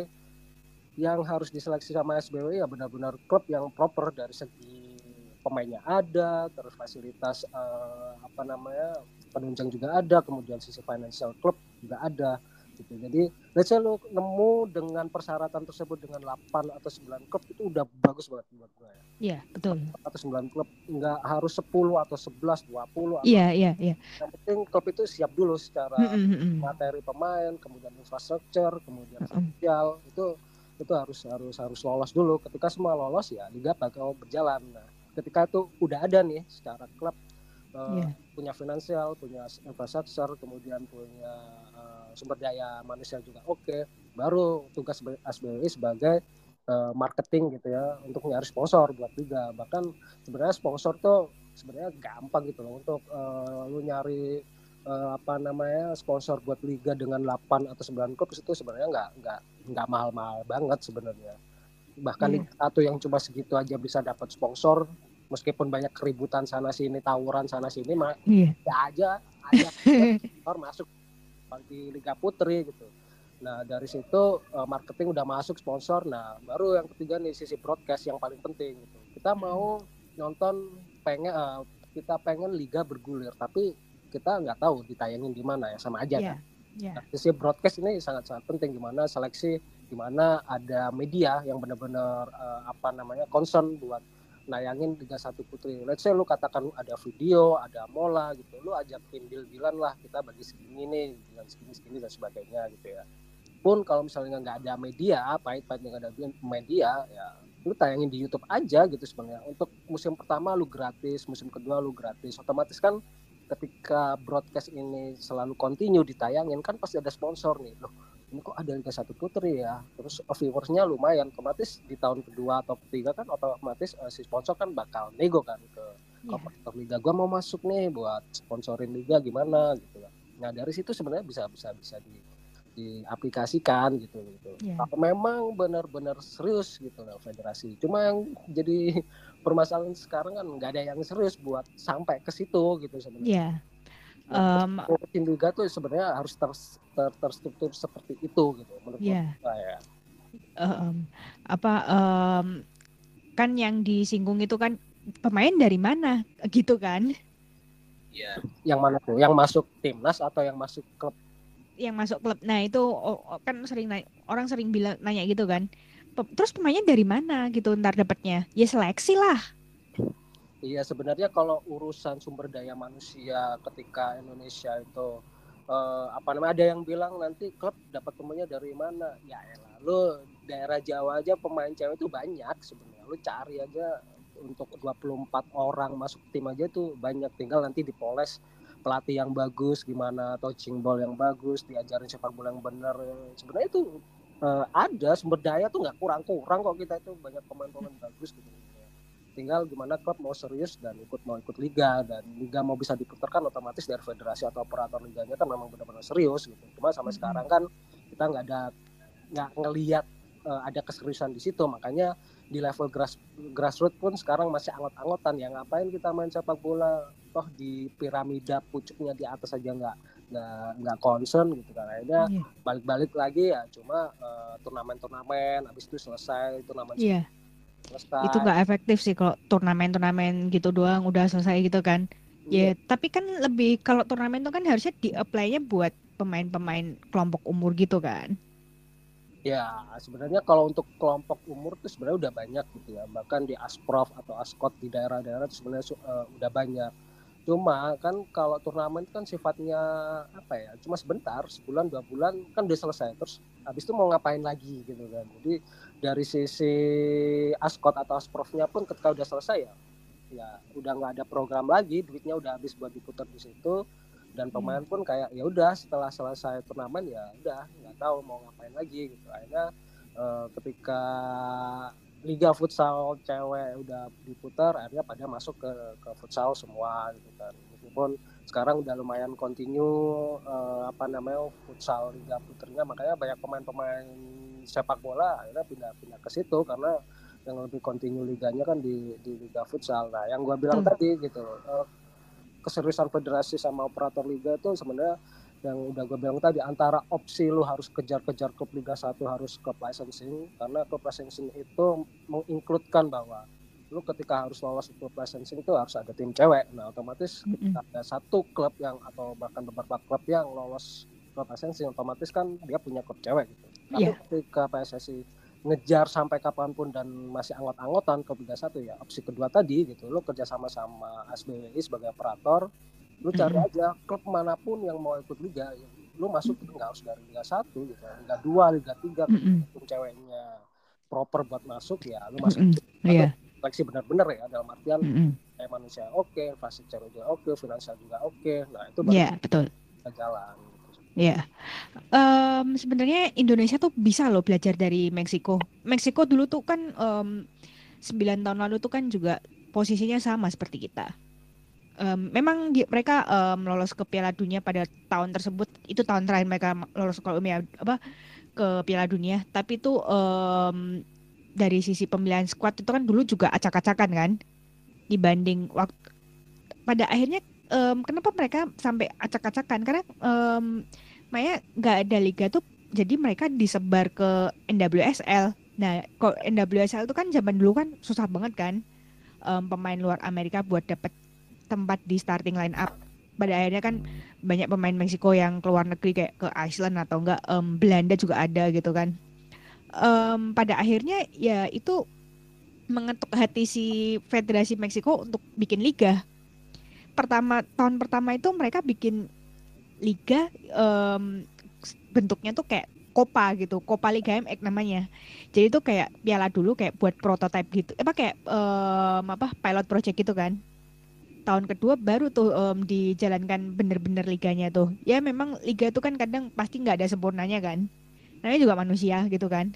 yang harus diseleksi sama S B W I ya benar-benar klub yang proper dari segi pemainnya ada, terus fasilitas uh, apa namanya penunjang juga ada, kemudian sisi financial klub juga ada gitu. Jadi let's say lu nemu dengan persyaratan tersebut dengan delapan atau sembilan klub, itu udah bagus banget buat gue ya. Iya, betul. Atau sembilan klub, nggak harus sepuluh atau sebelas, dua puluh. Iya, iya, iya. Yang penting klub itu siap dulu secara mm-hmm. materi pemain, kemudian infrastruktur, kemudian sosial, mm-hmm. itu itu harus harus harus lolos dulu. Ketika semua lolos ya liga bakal berjalan. Nah, ketika itu udah ada nih secara klub uh, yeah. punya finansial, punya infrastruktur, kemudian punya uh, sumber daya manusia juga oke, okay, baru tugas S B W I sebagai uh, marketing gitu ya, untuk nyari sponsor buat liga. Bahkan sebenarnya sponsor tuh sebenarnya gampang gitu loh, untuk uh, lu nyari uh, apa namanya sponsor buat liga dengan delapan atau sembilan klub itu sebenarnya nggak nggak nggak mahal-mahal banget sebenarnya. Bahkan yeah. Liga satu yang cuma segitu aja bisa dapat sponsor, meskipun banyak keributan sana sini, tawuran sana sini, mah yeah. ya aja aja sponsor masuk di Liga Putri gitu. Nah dari situ uh, marketing udah masuk, sponsor. Nah baru yang ketiga nih sisi broadcast yang paling penting gitu. Kita mau nonton, pengen uh, kita pengen liga bergulir, tapi kita nggak tahu ditayangin di mana, ya sama aja yeah. kan. Yeah. Nah, sisi broadcast ini sangat-sangat penting, gimana seleksi, gimana ada media yang benar-benar uh, apa namanya concern buat nayangin Liga satu Putri. Let's say lu katakan ada video, ada mola gitu, lu ajakin deal-dealan lah, kita bagi segini nih, dengan segini-segini dan sebagainya gitu ya. Pun kalau misalnya nggak ada media, pahit-pahit nggak ada media, ya lu tayangin di YouTube aja gitu sebenarnya. Untuk musim pertama lu gratis, musim kedua lu gratis. Otomatis kan ketika broadcast ini selalu continue ditayangin, kan pasti ada sponsor nih. Loh, ini kok ada Liga satu Putri ya, terus viewersnya lumayan, otomatis di tahun kedua atau ketiga kan otomatis uh, si sponsor kan bakal nego kan ke operator yeah. liga, gua mau masuk nih buat sponsorin liga gimana gitu kan. Nah dari situ sebenarnya bisa bisa bisa di diaplikasikan gitu gitu. Yeah. Kalau memang benar-benar serius gitu loh federasi. Cuma yang jadi permasalahan sekarang kan nggak ada yang serius buat sampai ke situ gitu sebenarnya. Yeah. Um, tim liga tuh sebenarnya harus ter, ter, terstruktur seperti itu gitu menurut yeah. saya. Um, apa um, kan yang disinggung itu kan pemain dari mana gitu kan? Iya. Yeah. Yang mana tuh? Yang masuk timnas atau yang masuk klub? Yang masuk klub. Nah itu oh, kan sering nanya, orang sering bilang nanya gitu kan. Terus pemainnya dari mana gitu ntar dapatnya? Ya seleksi lah. Iya sebenarnya kalau urusan sumber daya manusia ketika Indonesia itu eh, apa namanya, ada yang bilang nanti klub dapat pemainnya dari mana? Ya elah, lu daerah Jawa aja pemain cewek itu banyak sebenarnya. Lu cari aja untuk dua puluh empat orang masuk tim aja tuh banyak, tinggal nanti dipoles pelatih yang bagus gimana, touching ball yang bagus, diajarin sepak bola yang benar. Sebenarnya itu eh, ada sumber daya tuh nggak kurang-kurang kok, kita itu banyak pemain-pemain bagus gitu. Tinggal gimana klub mau serius dan ikut mau ikut liga, dan liga mau bisa diputarkan otomatis dari federasi atau operator liganya kan memang benar-benar serius gitu. Cuma sampai mm-hmm. sekarang kan kita nggak ada nggak ngelihat uh, ada keseriusan di situ. Makanya di level grass grassroots pun sekarang masih anggot-anggotan ya, ngapain kita main sepak bola toh di piramida pucuknya di atas aja nggak nggak nggak concern gitu kan. Akhirnya Iya. balik-balik lagi ya cuma uh, turnamen-turnamen, habis itu selesai turnamen Iya. selesai. Itu nggak efektif sih kalau turnamen-turnamen gitu doang udah selesai gitu kan. Ya, tapi kan lebih kalau turnamen itu kan harusnya di-apply-nya buat pemain-pemain kelompok umur gitu kan. Ya, sebenarnya kalau untuk kelompok umur itu sebenarnya udah banyak gitu ya. Bahkan di Asprof atau Askot di daerah-daerah itu sebenarnya uh, udah banyak. Cuma kan kalau turnamen kan sifatnya apa ya? Cuma sebentar, sebulan dua bulan kan udah selesai. Terus habis itu mau ngapain lagi gitu kan. Jadi dari sisi Askot atau Asprofnya pun ketika udah selesai ya, ya udah nggak ada program lagi, duitnya udah habis buat diputar di situ, dan pemain pun kayak ya udah setelah selesai turnamen ya udah nggak tahu mau ngapain lagi gitu. Akhirnya eh, ketika liga futsal cewek udah diputar, akhirnya pada masuk ke ke futsal semua gitu kan. Meskipun sekarang udah lumayan continue eh, apa namanya futsal liga puternya, makanya banyak pemain-pemain sepak bola akhirnya pindah-pindah ke situ karena yang lebih kontinu liganya kan di di liga futsal. Nah, yang gue bilang Betul. tadi gitu, uh, keseriusan federasi sama operator liga itu sebenarnya yang udah gue bilang tadi, antara opsi lu harus kejar-kejar klub Liga satu harus klub licensing, karena klub licensing itu menginkludkan bahwa lu ketika harus lolos klub licensing itu harus ada tim cewek. Nah, otomatis ketika ada satu klub yang atau bahkan beberapa klub yang lolos klub licensing, otomatis kan dia punya klub cewek gitu. Tapi Iya. ketika P S S I ngejar sampai kapanpun dan masih anggot-anggotan ke Liga satu ya, opsi kedua tadi gitu, lu kerja sama sama S B W I sebagai operator, lu cari Mm-mm. aja klub manapun yang mau ikut liga, lu masuk itu nggak harus dari Liga satu gitu, Liga dua, Liga tiga, Mm-mm. tim ceweknya proper buat masuk ya lu masuk. Mm-mm. Iya. Seleksi benar-benar ya, dalam artian Mm-mm. kayak manusia oke, infrastruktur juga oke, finansial juga oke, nah itu baru Iya, betul. bisa jalan. Iya. Em, sebenarnya Indonesia tuh bisa loh belajar dari Meksiko. Meksiko dulu tuh kan em, sembilan tahun lalu tuh kan juga posisinya sama seperti kita. Em, memang di- mereka em, lolos ke Piala Dunia pada tahun tersebut. Itu tahun terakhir mereka lolos ke Uni- apa ke Piala Dunia. Tapi itu em, dari sisi pemilihan skuad itu kan dulu juga acak-acakan kan dibanding waktu pada akhirnya em, kenapa mereka sampai acak-acakan karena em, Maya nggak ada liga tuh jadi mereka disebar ke N W S L. Nah, kok N W S L itu kan zaman dulu kan susah banget kan em, pemain luar Amerika buat dapet tempat di starting line up. Pada akhirnya kan banyak pemain Meksiko yang keluar negeri kayak ke Iceland atau enggak em, Belanda juga ada gitu kan. Em, pada akhirnya ya itu mengetuk hati si Federasi Meksiko untuk bikin liga. Pertama tahun pertama itu mereka bikin liga em, bentuknya tuh kayak Copa gitu, Copa Liga M X namanya. Jadi itu kayak piala dulu kayak buat prototype gitu. Apa kayak em, apa pilot project gitu kan. Tahun kedua baru tuh em, dijalankan bener-bener liganya tuh. Ya memang liga itu kan kadang pasti nggak ada sempurnanya kan. Namanya juga manusia gitu kan.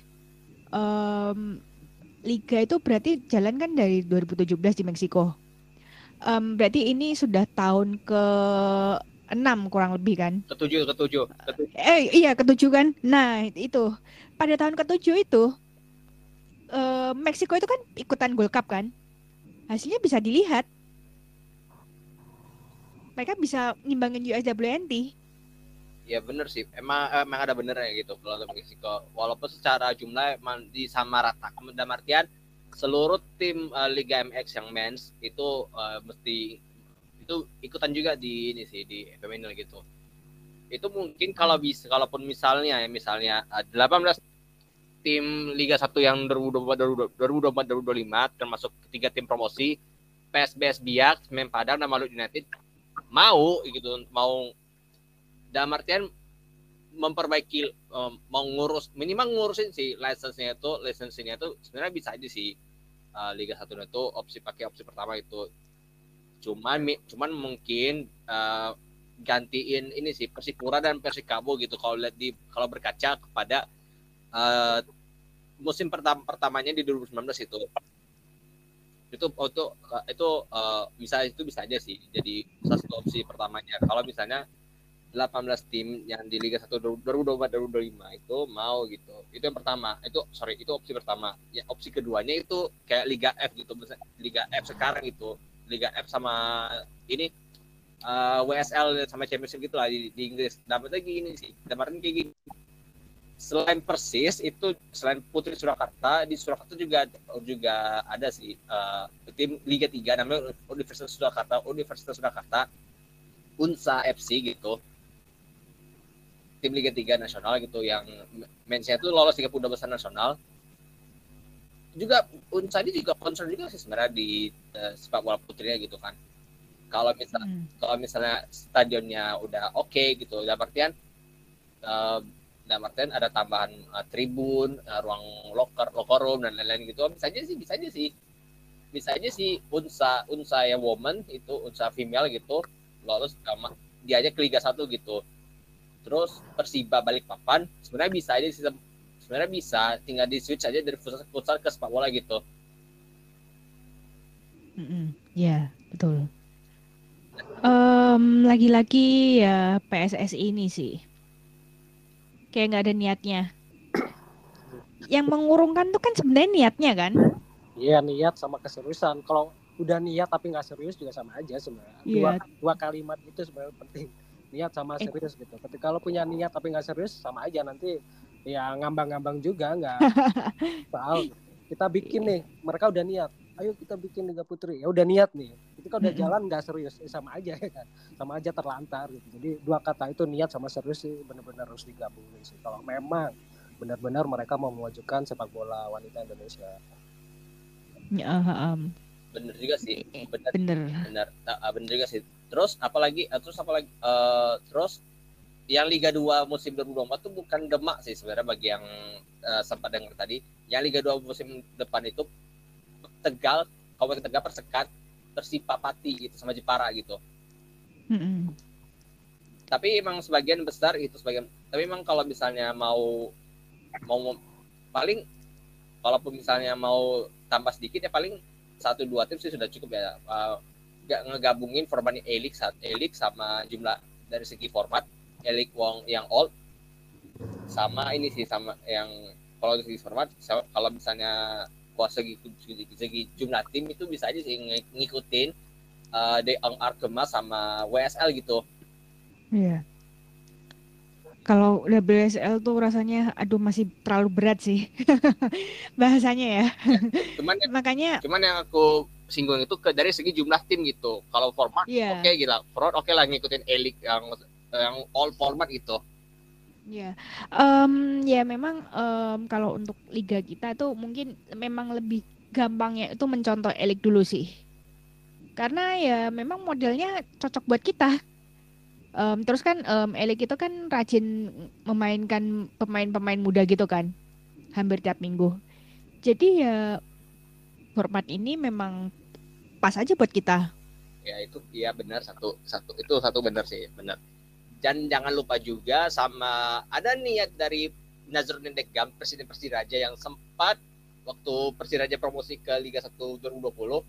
Em, liga itu berarti jalan kan dari dua ribu tujuh belas di Meksiko. Em, berarti ini sudah tahun ke enam kurang lebih kan? Ketujuh, ketujuh, ketujuh. Eh iya ketujuh kan? Nah itu pada tahun ketujuh itu eh, Meksiko itu kan ikutan Gold Cup kan? Hasilnya bisa dilihat. Mereka bisa ngimbangin U S W N T. Ya bener sih, emang emang ada bener ya gitu kalau untuk Meksiko. Walaupun secara jumlah emang disamaratakan, dalam artian seluruh tim uh, Liga M X yang men's itu uh, mesti itu ikutan juga di ini sih di feminine gitu. Itu mungkin kalau bisa, kalaupun misalnya ya misalnya uh, delapan belas tim Liga satu yang dua ribu dua puluh empat dua ribu dua puluh dua lima termasuk ketiga tim promosi P S B S Biak, Semen Padang dan Maluku United mau gitu, mau dalam artian memperbaiki um, mau ngurus minimal ngurusin si license-nya itu license-nya itu sebenarnya bisa aja sih uh, Liga satu itu opsi pakai opsi pertama itu cuman cuman mungkin uh, gantiin ini sih Persipura dan Persikabo gitu kalau lihat di kalau berkaca kepada uh, musim pertama pertamanya di dua ribu sembilan belas itu itu itu itu uh, bisa itu bisa aja sih jadi salah satu opsi pertamanya kalau misalnya delapan belas tim yang di Liga satu dua ribu dua puluh empat dua ribu dua puluh lima itu mau gitu. Itu yang pertama. Itu sorry, itu opsi pertama. Ya opsi keduanya itu kayak Liga F gitu, Liga F sekarang itu. Liga F sama ini uh, W S L sama Championship gitu lah di, di Inggris. Dapatnya gini sih. Dapatnya kayak gini. Selain Persis itu selain Putri Surakarta, di Surakarta juga juga ada sih uh, tim Liga tiga namanya Universitas Surakarta, Universitas Surakarta, Unsa F C gitu. Tim Liga tiga nasional gitu yang mention itu lolos tiga puluh dua besar nasional. Juga Unsa ini juga concern juga sih sebenarnya di uh, sepak bola putrinya gitu kan. Kalau misal hmm. kalau misalnya stadionnya udah oke okay, gitu, dalam artian uh, dalam artian ada tambahan uh, tribun, uh, ruang locker, locker room dan lain-lain gitu. Bisa aja sih, bisa aja sih. Bisa aja sih Unsa Unsa yang woman itu Unsa female gitu lolos sama dia aja ke Liga satu gitu. Terus Persiba Balikpapan sebenarnya bisa aja sih, sebenarnya bisa tinggal di switch aja dari futsal, futsal ke sepak bola gitu. Mm-mm. Ya, betul. Um, lagi-lagi ya P S S I ini sih kayak nggak ada niatnya. Yang mengurungkan tuh kan sebenarnya niatnya kan? Iya, niat sama keseriusan. Kalau udah niat tapi nggak serius juga sama aja sebenarnya. Dua, Iya. dua kalimat itu sebenarnya penting. Niat sama serius gitu. Ketika lo punya niat tapi nggak serius sama aja, nanti ya ngambang-ngambang juga nggak soal. Kita bikin nih, mereka udah niat. Ayo kita bikin Liga Putri. Ya udah niat nih. Ketika udah jalan nggak serius, eh, sama aja ya kan. Sama aja terlantar gitu. Jadi dua kata itu niat sama serius sih benar-benar harus digabungin sih. Kalau memang benar-benar mereka mau memajukan sepak bola wanita Indonesia. Ya, um. Bener juga sih. Bener. Bener. Bener. Uh, bener juga sih. Terus apalagi uh, terus apalagi uh, terus yang Liga dua musim dua ribu dua puluh empat itu bukan Demak sih sebenarnya bagi yang uh, sempat dengar tadi. Yang Liga dua musim depan itu Tegal, Kabupaten Tegal Persekat, Persipa Pati gitu sama Jepara gitu. Mm-hmm. Tapi emang sebagian besar itu sebagian. Tapi emang kalau misalnya mau mau paling kalaupun misalnya mau tambah sedikit ya paling satu dua tim sih sudah cukup ya. Uh, gak ngegabungin format E-League E-League sama jumlah dari segi format E-League Wong yang old sama ini sih sama yang kalau dari segi format kalau misalnya kuasa segi, segi, segi jumlah tim itu bisa aja sih ng- ngikutin uh, Deong Arkema sama W S L gitu. Iya. Kalau W S L tuh rasanya aduh masih terlalu berat sih bahasanya ya. Cuman makanya cuman yang aku singgung itu ke dari segi jumlah tim gitu. Kalau format yeah. oke okay, gila. Format oke okay lah ngikutin E-League yang yang all format gitu. Ya, yeah. um, ya memang um, kalau untuk liga kita tuh mungkin memang lebih gampangnya itu mencontoh E-League dulu sih. Karena ya memang modelnya cocok buat kita. Um, terus kan um, E-League itu kan rajin memainkan pemain-pemain muda gitu kan, hampir tiap minggu. Jadi ya format ini memang pas aja buat kita. Ya itu iya benar satu satu itu satu benar sih benar. Dan jangan lupa juga sama ada niat dari Nazruddin Degam, Presiden Persiraja yang sempat waktu Persiraja promosi ke Liga satu dua ribu dua puluh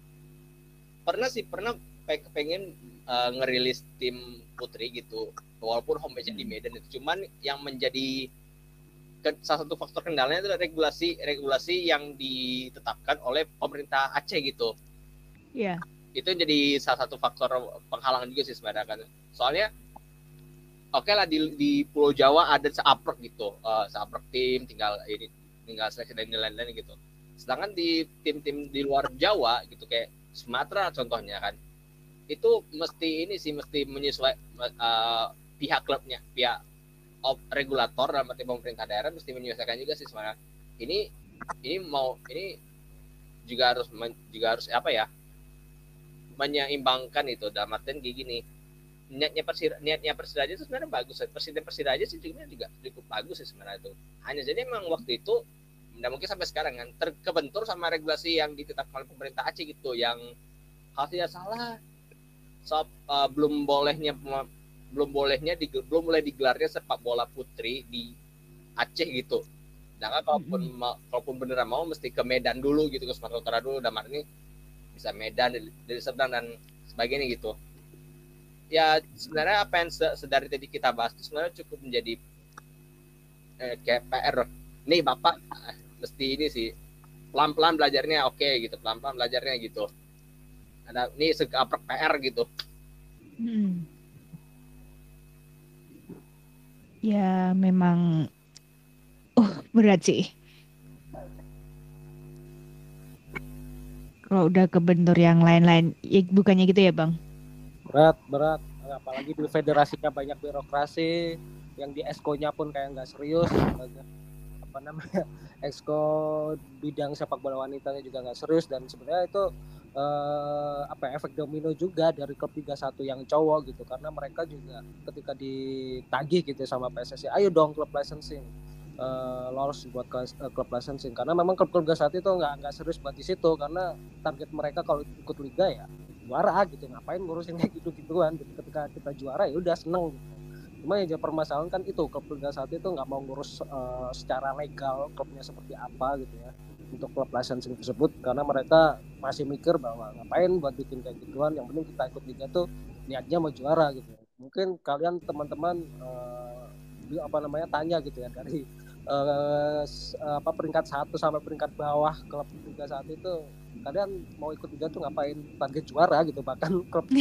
pernah sih pernah pengen uh, ngerilis tim putri gitu walaupun home base di Medan itu cuman yang menjadi ke, salah satu faktor kendalanya adalah regulasi regulasi yang ditetapkan oleh pemerintah Aceh gitu. Iya. Yeah. Itu jadi salah satu faktor penghalang juga sih sebenarnya kan. Soalnya oke okay lah di, di Pulau Jawa ada seaprek gitu, uh, seaprek tim tinggal ini tinggal seleksi dan lain-lain gitu. Sedangkan di tim-tim di luar Jawa gitu kayak Sumatera contohnya kan, itu mesti ini sih mesti menyesuaikan uh, pihak klubnya, pihak op, regulator dalam arti pemerintah daerah mesti menyesuaikan juga sih sebenarnya. Ini ini mau ini juga harus juga harus apa ya menyeimbangkan itu dalam artian kayak gini. niatnya persir niatnya Persiraja itu sebenarnya bagus. Presiden Persiraja sih juga juga cukup bagus sih sebenarnya itu. Hanya saja memang waktu itu tidak mungkin sampai sekarang kan terkebentur sama regulasi yang ditetapkan oleh pemerintah Aceh gitu yang kalau tidak salah so, uh, belum bolehnya belum bolehnya di, belum mulai digelarnya sepak bola putri di Aceh gitu. Sedangkan kalaupun mm-hmm. kalaupun beneran mau mesti ke Medan dulu gitu ke Sumatera Utara dulu dan ini bisa Medan dari Serdang dan sebagainya gitu. ya sebenarnya apa yang sedari tadi kita bahas itu sebenarnya cukup menjadi eh, kayak P R. Nih Bapak eh, mesti ini sih pelan-pelan belajarnya oke okay, gitu, pelan-pelan belajarnya gitu. Ada nih segaprek P R gitu. Hmm. Ya memang uh berat sih. Kalau udah kebentur yang lain-lain, ya bukannya gitu ya Bang? Berat, berat. Apalagi di federasinya banyak birokrasi, yang di esko-nya pun kayak nggak serius. Apa namanya, esko bidang sepak bola wanitanya juga nggak serius, dan sebenarnya itu eh, apa efek domino juga dari klub Liga satu yang cowok gitu, karena mereka juga ketika ditagih gitu sama P S S I, ayo dong klub licensing, uh, lolos buat uh, klub licensing, karena memang klub-klub Liga satu itu nggak nggak serius buat di situ, karena target mereka kalau ikut liga ya juara gitu, ngapain ngurusin kayak gitu-gituan gitu. Ketika kita juara ya udah seneng gitu. Cuma yang jadi permasalahan kan itu klub Liga satu itu nggak mau ngurus uh, secara legal klubnya seperti apa gitu ya untuk klub licensing tersebut, karena mereka masih mikir bahwa ngapain buat bikin kayak gituan, yang penting kita ikut liga tuh niatnya mau juara gitu. Mungkin kalian teman-teman uh, apa namanya tanya gitu ya, dari uh, apa peringkat satu sampai peringkat bawah klub Liga satu itu kalian mau ikut liga tuh ngapain, target juara gitu. Bahkan klub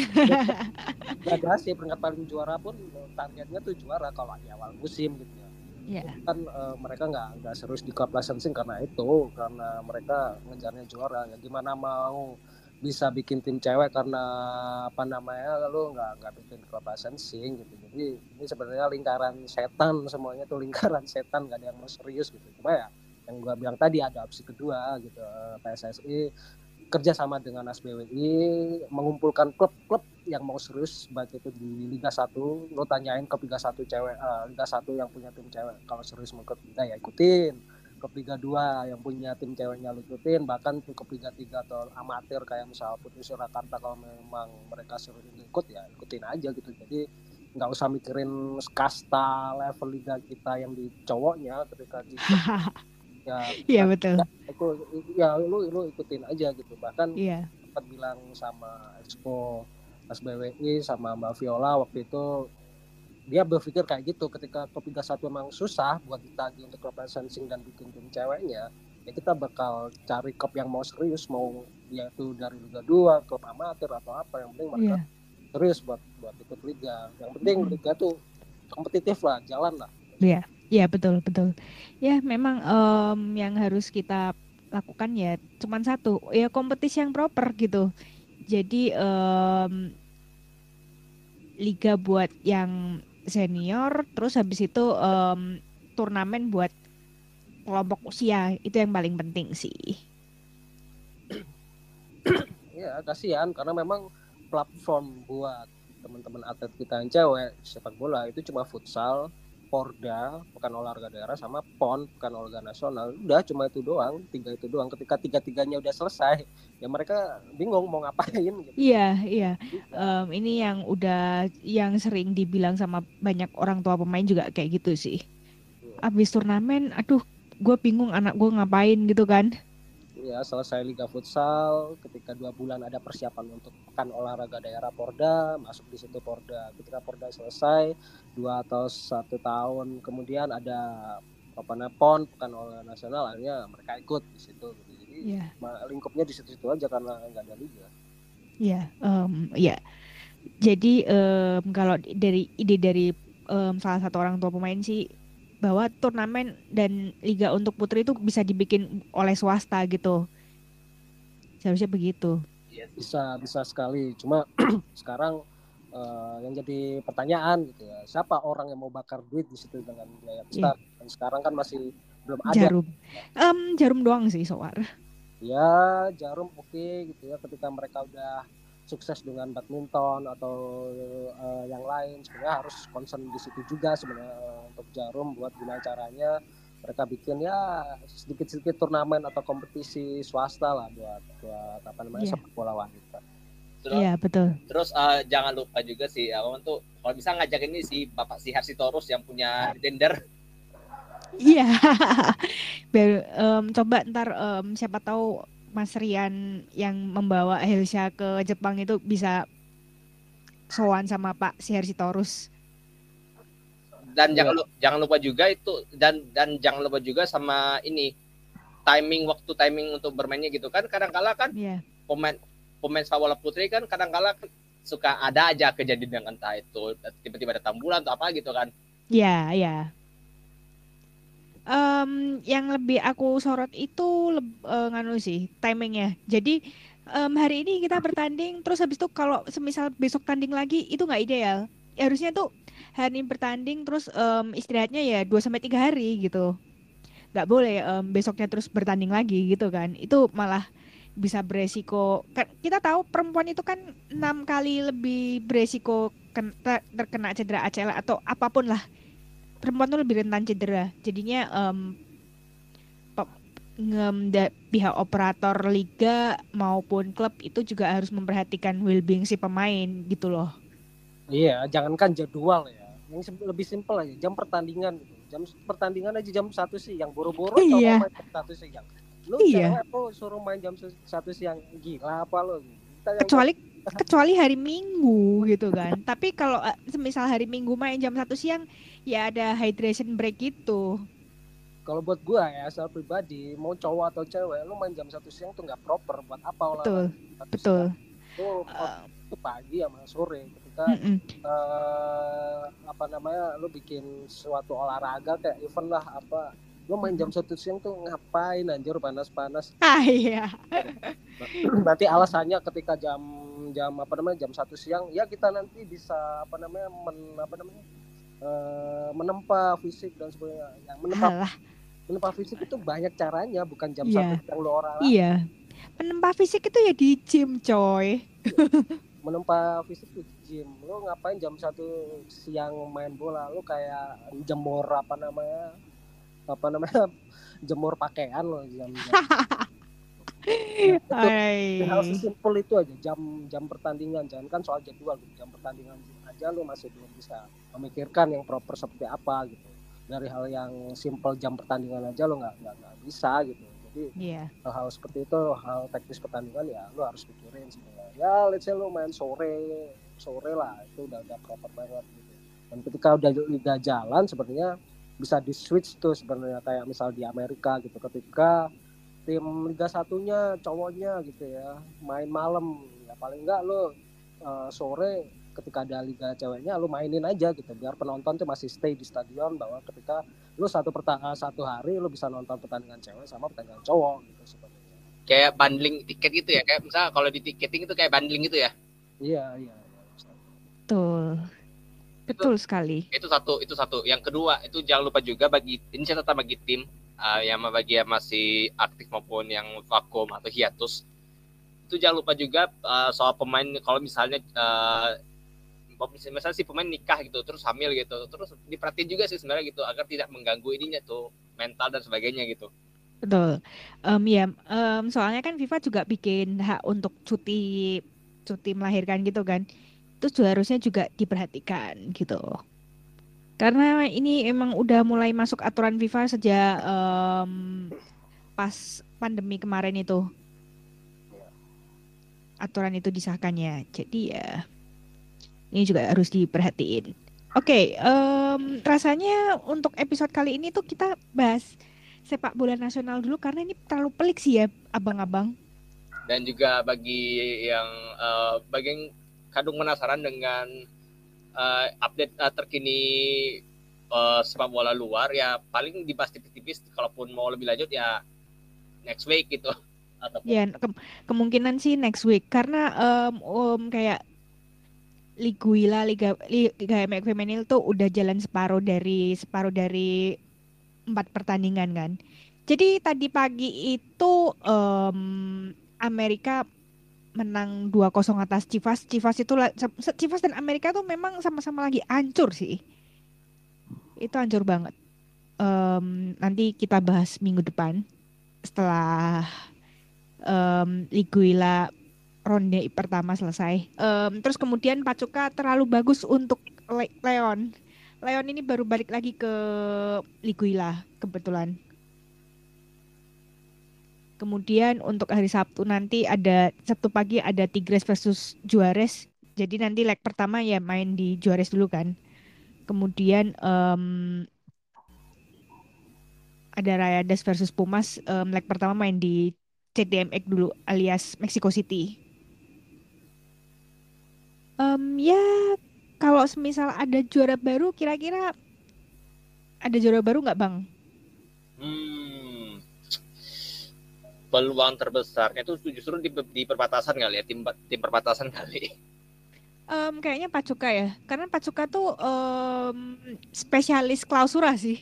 gradasi peringkat paling juara pun targetnya tuh juara kalau di awal musim gitu ya. Yeah. Kan uh, mereka nggak nggak serius di klub licensing karena itu, karena mereka ngejarnya juara. Ya gimana mau bisa bikin tim cewek karena apa namanya lu nggak nggak bikin klub licensing gitu. Jadi ini sebenarnya lingkaran setan, semuanya tuh lingkaran setan, nggak ada yang mau serius gitu. Cuma ya yang gua bilang tadi ada opsi kedua gitu, P S S I kerjasama dengan S B W I mengumpulkan klub-klub yang mau serius baik itu di Liga satu. Lo tanyain klub Liga satu cewek, uh, Liga satu yang punya tim cewek kalau serius mau klub Liga ya ikutin. Klub Liga dua yang punya tim ceweknya lo ikutin. Bahkan klub Liga tiga atau amatir kayak misal Putri Surakarta, kalau memang mereka serius ikut ya ikutin aja gitu. Jadi nggak usah mikirin kasta level liga kita yang di cowoknya ketika di ya iya betul. Aku ya lu lu ikutin aja gitu. Bahkan yeah. sempat bilang sama Expo S B W I sama Mbak Viola waktu itu, dia berpikir kayak gitu, ketika klub Liga satu memang susah buat ditagih untuk klub licensing dan bikin tim ceweknya, ya kita bakal cari klub yang mau serius, mau yaitu dari Liga dua, klub amatir atau apa, yang penting mereka yeah. serius buat buat ikut liga. Yang penting mm-hmm. liga tuh kompetitif lah, jalan lah. Iya. Yeah. Ya betul betul. Ya memang um, yang harus kita lakukan ya cuman satu, ya kompetisi yang proper gitu. Jadi um, liga buat yang senior, terus habis itu um, turnamen buat kelompok usia, itu yang paling penting sih. Ya kasihan karena memang platform buat teman-teman atlet kita yang cewek sepak bola itu cuma futsal, Porda, Pekan Olahraga Daerah, sama P O N, Pekan Olahraga Nasional. Udah cuma itu doang, tiga itu doang. Ketika tiga-tiganya udah selesai, ya mereka bingung mau ngapain gitu. Iya, iya. Um, ini yang udah yang sering dibilang sama banyak orang tua pemain juga kayak gitu sih. Iya. Abis turnamen, aduh, gue bingung anak gue ngapain gitu kan. Ya selesai Liga Futsal, ketika dua bulan ada persiapan untuk Pekan Olahraga Daerah Porda, masuk di situ Porda. Ketika Porda selesai, dua atau satu tahun kemudian ada apa namanya P O N, Pekan Olahraga Nasional, akhirnya mereka ikut di situ. Jadi yeah. lingkupnya di situ-situ aja karena nggak ada liga. Iya, yeah, um, ya. Yeah. Jadi um, kalau dari ide dari um, salah satu orang tua pemain sih, bahwa turnamen dan liga untuk putri itu bisa dibikin oleh swasta gitu. Seharusnya begitu. Bisa bisa sekali. Cuma sekarang uh, yang jadi pertanyaan gitu ya, siapa orang yang mau bakar duit di situ dengan biaya besar? Yeah. Dan sekarang kan masih belum ada. Jarum. Um, jarum doang sih Soar. Ya, Jarum oke okay, gitu ya, ketika mereka udah sukses dengan badminton atau uh, yang lain, sebenarnya harus concern di situ juga sebenarnya uh, untuk Jarum, buat gimana caranya mereka bikin ya sedikit-sedikit turnamen atau kompetisi swasta lah buat buat apa namanya yeah. sepak bola wanita. Iya yeah, betul. Terus uh, jangan lupa juga sih, Awan tuh kalau bisa ngajak ini si Bapak si Harsitorus yang punya tender. Iya. um, coba ntar um, siapa tahu Mas Rian yang membawa Helsia ke Jepang itu bisa sowan sama Pak Siharsitorus. Dan jangan lu, jangan lupa juga itu dan dan jangan lupa juga sama ini timing waktu timing untuk bermainnya gitu kan, kadang-kala kan Iya. pemain pemain sepak bola putri kan kadang-kala suka ada aja kejadian dengan entah itu tiba-tiba ada tambulan atau apa gitu kan. Iya, iya. Em, yang lebih aku sorot itu leb- eh, nganu sih timingnya. Jadi em, hari ini kita bertanding, terus habis itu kalau semisal besok tanding lagi itu nggak ideal. Ya, harusnya tuh hari ini bertanding, terus em, istirahatnya ya dua sampai tiga hari gitu. Nggak boleh em, besoknya terus bertanding lagi gitu kan. Itu malah bisa beresiko. Kan kita tahu perempuan itu kan enam kali lebih beresiko ken- ter- terkena cedera A C L atau apapun lah. Perempuan tuh lebih rentan cedera. Jadinya em, pe- ngem- da- pihak operator liga maupun klub itu juga harus memperhatikan well-being si pemain gitu loh. Iya, jangankan jadwal ya. Yang sim- lebih simpel aja, jam pertandingan gitu. Jam pertandingan aja jam satu siang, boro-boro kalau Iya. mau main jam satu siang. Lu Iya. cewek tuh suruh main jam satu siang, gila apa lo? Kita yang Kecuali kecuali hari Minggu gitu kan. Tapi kalau eh, semisal hari Minggu main jam satu siang ya ada hydration break gitu. kalau buat gua ya, secara pribadi, mau cowok atau cewek, lu main jam satu siang tuh nggak proper. Buat apa Betul. olahraga satu Betul. siang? Lu Eh, itu pagi sama sore ketika mm-mm. eh, apa namanya, lu bikin suatu olahraga kayak event lah apa, lu main jam satu siang tuh ngapain anjir, panas-panas. Ah iya. Nanti alasannya ketika jam jam apa namanya jam satu siang ya kita nanti bisa apa namanya men, apa namanya eh, menempa fisik dan sebagainya. Yang menempa Alah, menempa fisik itu banyak caranya, bukan jam Iya. satu siang lu olahraga. iya. Menempa fisik itu ya di gym, coy. Menempa fisik di gym, lu ngapain jam satu siang main bola? Lu kayak jemur apa namanya apa namanya jemur pakaian lo jam, jam. Hai. Hal sesimpel itu aja, jam jam pertandingan, jangan kan soal jadwal gitu. Jam pertandingan aja lu masih belum bisa memikirkan yang proper seperti apa gitu. Dari hal yang simpel jam pertandingan aja lu nggak nggak nggak bisa gitu. Jadi Iya. hal-hal seperti itu, hal teknis pertandingan ya lu harus pikirin sebenarnya. Ya let's say lu main sore sore lah, itu udah udah proper banget gitu. Dan ketika udah liga jalan sebenarnya bisa di switch tuh sebenarnya, kayak misal di Amerika gitu, ketika tim Liga Satunya cowoknya gitu ya main malam, ya paling enggak lo uh, sore ketika ada liga ceweknya lo mainin aja gitu, biar penonton tuh masih stay di stadion, bahwa ketika lo satu perta- satu hari lo bisa nonton pertandingan cewek sama pertandingan cowok gitu sebenarnya. Kayak bundling tiket gitu ya, kayak misalnya kalau di tiketing itu kayak bundling gitu ya. Iya iya. Betul. Betul sekali. Itu satu, itu satu. Yang kedua itu jangan lupa juga bagi ini catatan bagi tim uh, yang bagi yang masih aktif maupun yang vakum atau hiatus, itu jangan lupa juga uh, soal pemain. Kalau misalnya uh, misalnya si pemain nikah gitu terus hamil gitu, terus diperhatiin juga sih sebenarnya gitu agar tidak mengganggu ininya tuh mental dan sebagainya gitu. Betul. Um, ya, um, soalnya kan FIFA juga bikin hak untuk cuti cuti melahirkan gitu kan. Itu juga harusnya juga diperhatikan gitu. Karena ini emang udah mulai masuk aturan FIFA sejak um, pas pandemi kemarin itu. Aturan itu disahkannya. Jadi ya ini juga harus diperhatiin. Oke, um, rasanya untuk episode kali ini tuh kita bahas sepak bola nasional dulu karena ini terlalu pelik sih ya, abang-abang. Dan juga bagi yang uh, bagi yang kadung penasaran dengan uh, update uh, terkini uh, sepak bola luar, ya paling dibahas tipis-tipis. Kalaupun mau lebih lanjut ya next week gitu. Atau Ya, ke- kemungkinan sih next week karena um, um, kayak Liguilla, Liga Liga M X Femenil tuh udah jalan separuh dari separuh dari empat pertandingan kan. Jadi tadi pagi itu um, Amerika menang dua kosong atas Chivas. Chivas itu Chivas dan Amerika tuh memang sama-sama lagi hancur sih. Itu hancur banget. Um, nanti kita bahas minggu depan setelah um, Liguilla ronde pertama selesai. Um, terus kemudian Pacuka terlalu bagus untuk Le- Leon. Leon ini baru balik lagi ke Liguilla kebetulan. Kemudian untuk hari Sabtu nanti ada Sabtu pagi ada Tigres versus Juarez. Jadi nanti leg pertama ya main di Juarez dulu kan. Kemudian em, ada Rayadas versus Pumas. Em, leg pertama main di C D M X dulu alias Mexico City. Em, ya kalau semisal ada juara baru, kira-kira ada juara baru nggak Bang? Hmm, peluang terbesarnya itu justru di, di perbatasan kali ya, tim tim perbatasan kali. Em, kayaknya Pacuka ya, karena Pacuka tuh em, spesialis klausura sih.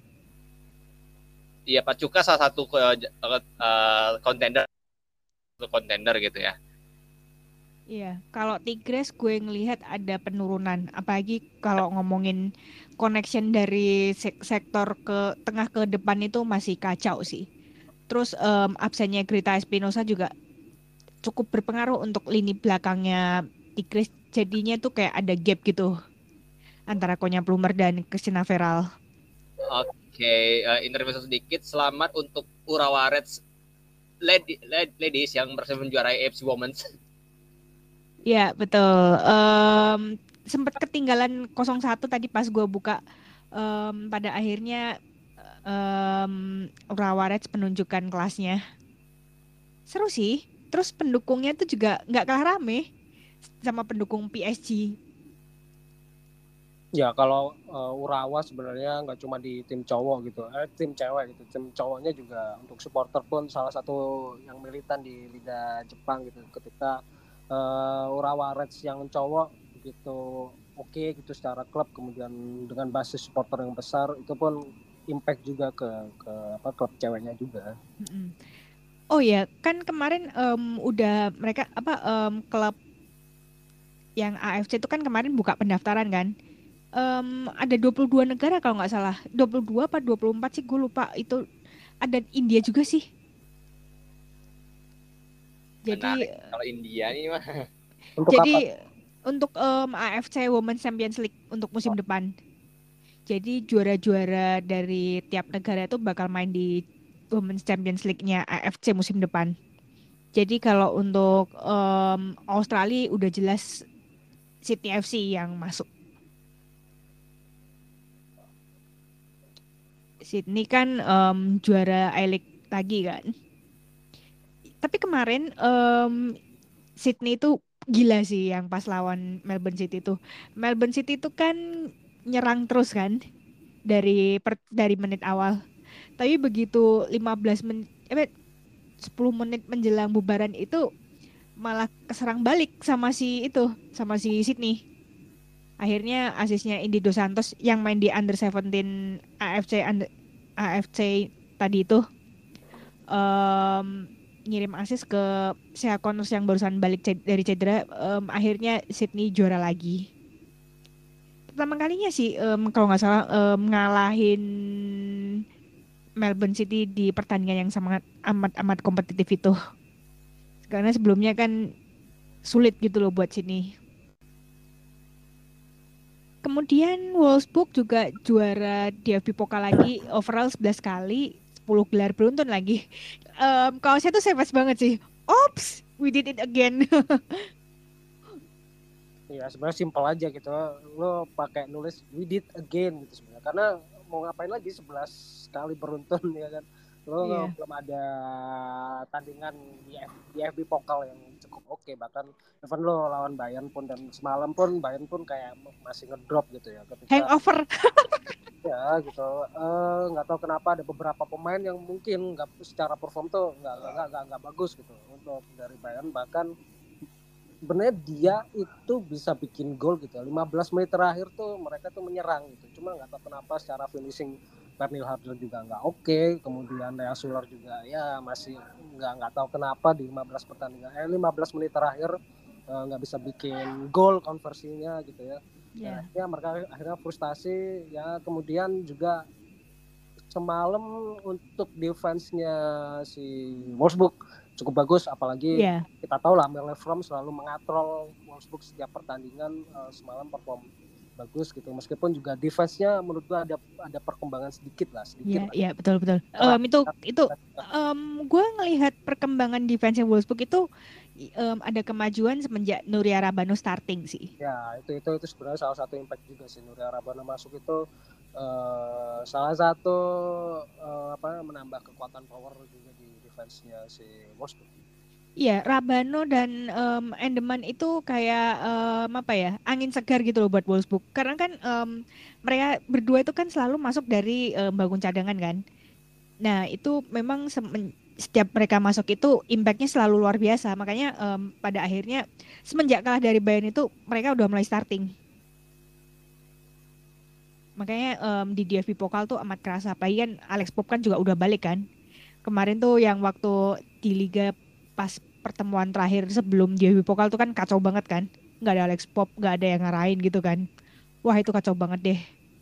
Iya, Pacuka salah satu ke kontender uh, kontender gitu ya. Iya, kalau Tigres gue ngelihat ada penurunan, apalagi kalau ngomongin connection dari sek- sektor ke tengah ke depan itu masih kacau sih. Terus em, absennya Grita Espinosa juga cukup berpengaruh untuk lini belakangnya Tigres. Jadinya tuh kayak ada gap gitu antara Konya Plumer dan Christina Feral. Oke, okay, uh, intermezzo sedikit. Selamat untuk Urawa Reds lady, ladies yang berhasil menjuarai A F C Women's. Ya, betul. Em, sempat ketinggalan kosong satu tadi pas gue buka. Em, pada akhirnya em Urawa Reds penunjukan kelasnya. Seru sih. Terus pendukungnya tuh juga nggak kalah rame sama pendukung P S G. Ya kalau uh, Urawa sebenarnya nggak cuma di tim cowok gitu, eh, tim cewek gitu, tim cowoknya juga untuk supporter pun salah satu yang militan di Liga Jepang gitu. Ketika uh, Urawa Reds yang cowok gitu oke okay, gitu secara klub, kemudian dengan basis supporter yang besar itu pun impact juga ke ke apa klub ceweknya juga. Mm-mm. Oh ya, kan kemarin em, udah mereka apa em, klub yang A F C itu kan kemarin buka pendaftaran kan. Em, ada dua puluh dua negara kalau nggak salah. dua puluh dua apa dua puluh empat sih gue lupa. Itu ada India juga sih. Jadi Menarik kalau India nih mah. Untuk jadi apa? untuk em, A F C Women's Champions League untuk musim depan. Jadi juara-juara dari tiap negara itu bakal main di Women's Champions League-nya A F C musim depan. Jadi kalau untuk em, Australia udah jelas Sydney F C yang masuk. Sydney kan em, juara I-League lagi kan. Tapi kemarin em, Sydney itu gila sih yang pas lawan Melbourne City itu. Melbourne City itu kan nyerang terus kan dari per- dari menit awal. Tapi begitu lima belas menit eh, sepuluh menit menjelang bubaran itu malah keserang balik sama si itu, sama si Sydney. Akhirnya asisnya Indi Dos Santos yang main di under seventeen A F C under, A F C tadi itu em, ngirim asis ke Sea Connors yang barusan balik ced- dari cedera. Em, akhirnya Sydney juara lagi. Pertama kalinya sih em, kalau nggak salah em, ngalahin Melbourne City di pertandingan yang sangat amat amat kompetitif itu. Karena sebelumnya kan sulit gitu loh buat sini. Kemudian Wolfsburg juga juara D F B Pokal lagi, overall sebelas kali, sepuluh gelar beruntun lagi. Em, kaosnya tuh famous banget sih. Ops, we did it again. Ya sebenarnya simpel aja gitu, lo pakai nulis we did again gitu sebenarnya, karena mau ngapain lagi sebelas kali beruntun ya kan, lo Iya. belum ada tandingan di, F, di F B Pokal yang cukup oke, bahkan even lo lawan Bayern pun, dan semalam pun Bayern pun kayak masih ngedrop gitu ya ketika Hangover. ya gitu, eh, nggak tahu kenapa ada beberapa pemain yang mungkin nggak secara perform tuh nggak nggak nggak nggak bagus gitu untuk dari Bayern, bahkan sebenarnya dia itu bisa bikin gol gitu. lima belas menit terakhir tuh mereka tuh menyerang gitu. Cuma nggak tahu kenapa secara finishing Pernil Harder juga nggak oke. Okay. Kemudian Lea Sular juga ya masih nggak nggak tahu kenapa di lima belas pertandingan eh lima belas menit terakhir nggak uh, bisa bikin gol konversinya gitu ya. Yeah. Nah, ya mereka akhirnya frustasi ya. Kemudian juga semalam untuk defense-nya si Wolfsburg cukup bagus, apalagi yeah. kita tahu lah Melle From selalu mengatrol Wolfsburg setiap pertandingan. Uh, semalam perform bagus gitu, meskipun juga defense-nya menurut gua ada ada perkembangan sedikit lah sedikit. Iya, yeah, yeah, betul betul. Um, itu itu um, gua ngelihat perkembangan defense Wolfsburg itu em, ada kemajuan semenjak Nuria Rabano starting sih. Ya itu itu itu sebenarnya salah satu impact juga sih Nuria Rabano masuk itu uh, salah satu uh, apa menambah kekuatan power juga di defense-nya si Wolfsburg. Iya, Rabano dan em, Endeman itu kayak em, apa ya, angin segar gitu loh buat Wolfsburg. Karena kan em, mereka berdua itu kan selalu masuk dari em, bangun cadangan kan. Nah itu memang semen- setiap mereka masuk itu impactnya selalu luar biasa. Makanya em, pada akhirnya semenjak kalah dari Bayern itu mereka udah mulai starting. Makanya em, di D F B Pokal tuh amat kerasa. Apalagi kan Alex Pop kan juga udah balik kan. Kemarin tuh yang waktu di Liga pas pertemuan terakhir sebelum D F B Pokal tuh kan kacau banget kan. Nggak ada Alex Pop, nggak ada yang ngarahin gitu kan. Wah itu kacau banget deh.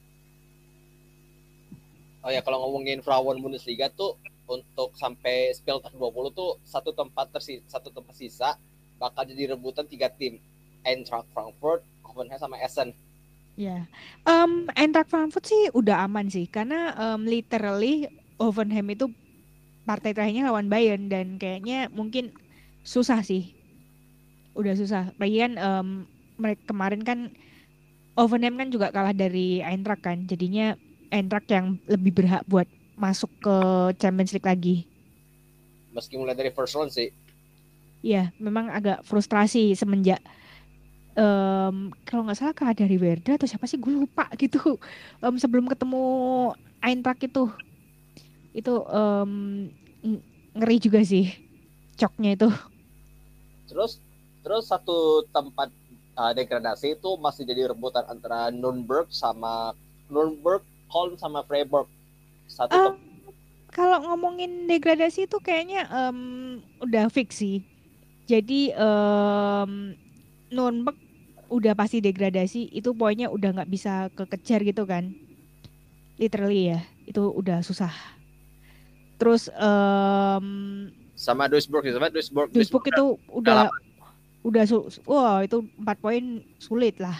Oh ya, kalau ngomongin Frauen Bundesliga tuh untuk sampai Spieltag dua puluh tuh satu tempat tersisa, satu tempat sisa bakal jadi rebutan tiga tim. Eintracht Frankfurt, Hoffenheim sama Essen. Ya, Em, Eintracht Frankfurt sih udah aman sih. Karena em, literally Hoffenheim itu partai terakhirnya lawan Bayern. Dan kayaknya mungkin susah sih. Udah susah. Apalagi kan em, mereka kemarin kan Hoffenheim kan juga kalah dari Eintracht kan. Jadinya Eintracht yang lebih berhak buat masuk ke Champions League lagi. Meski mulai dari first round sih. Iya, memang agak frustrasi semenjak em, kalau nggak salah kalah dari Werder atau siapa sih gue lupa gitu. Em, sebelum ketemu Eintracht itu, itu em, ng- ngeri juga sih coknya itu. Terus terus satu tempat uh, degradasi itu masih jadi rebutan antara Nürnberg sama Nürnberg, Köln sama Freiburg. Satu Em, tempat. Kalau ngomongin degradasi itu kayaknya em, udah fix sih. Jadi em Nürnberg udah pasti degradasi, itu poinnya udah nggak bisa kekejar gitu kan. Literally ya, itu udah susah. Terus em Sama Duisburg, sama Duisburg, Duisburg Duisburg itu udah udah lama. udah su- wah itu empat poin sulit lah.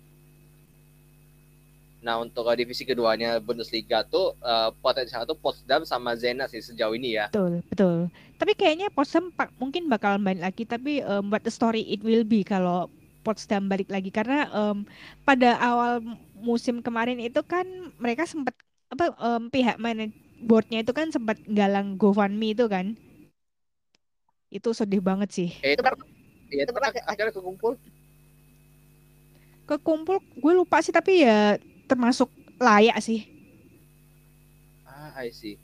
Nah, untuk uh, divisi keduanya Bundesliga tuh uh, potensial tuh Potsdam sama Jena sih sejauh ini ya. Betul, betul. Tapi kayaknya Potsdam pa- mungkin bakal balik lagi, tapi em, what the story it will be kalau Potsdam balik lagi karena em, pada awal musim kemarin itu kan mereka sempat apa em, pihak manaj boardnya itu kan sempat galang GoFundMe itu kan. Itu sedih banget sih. Eh, itu kan ya, itu kan akhirnya kekumpul. Kekumpul gue lupa sih tapi ya termasuk layak sih. Ah, I see.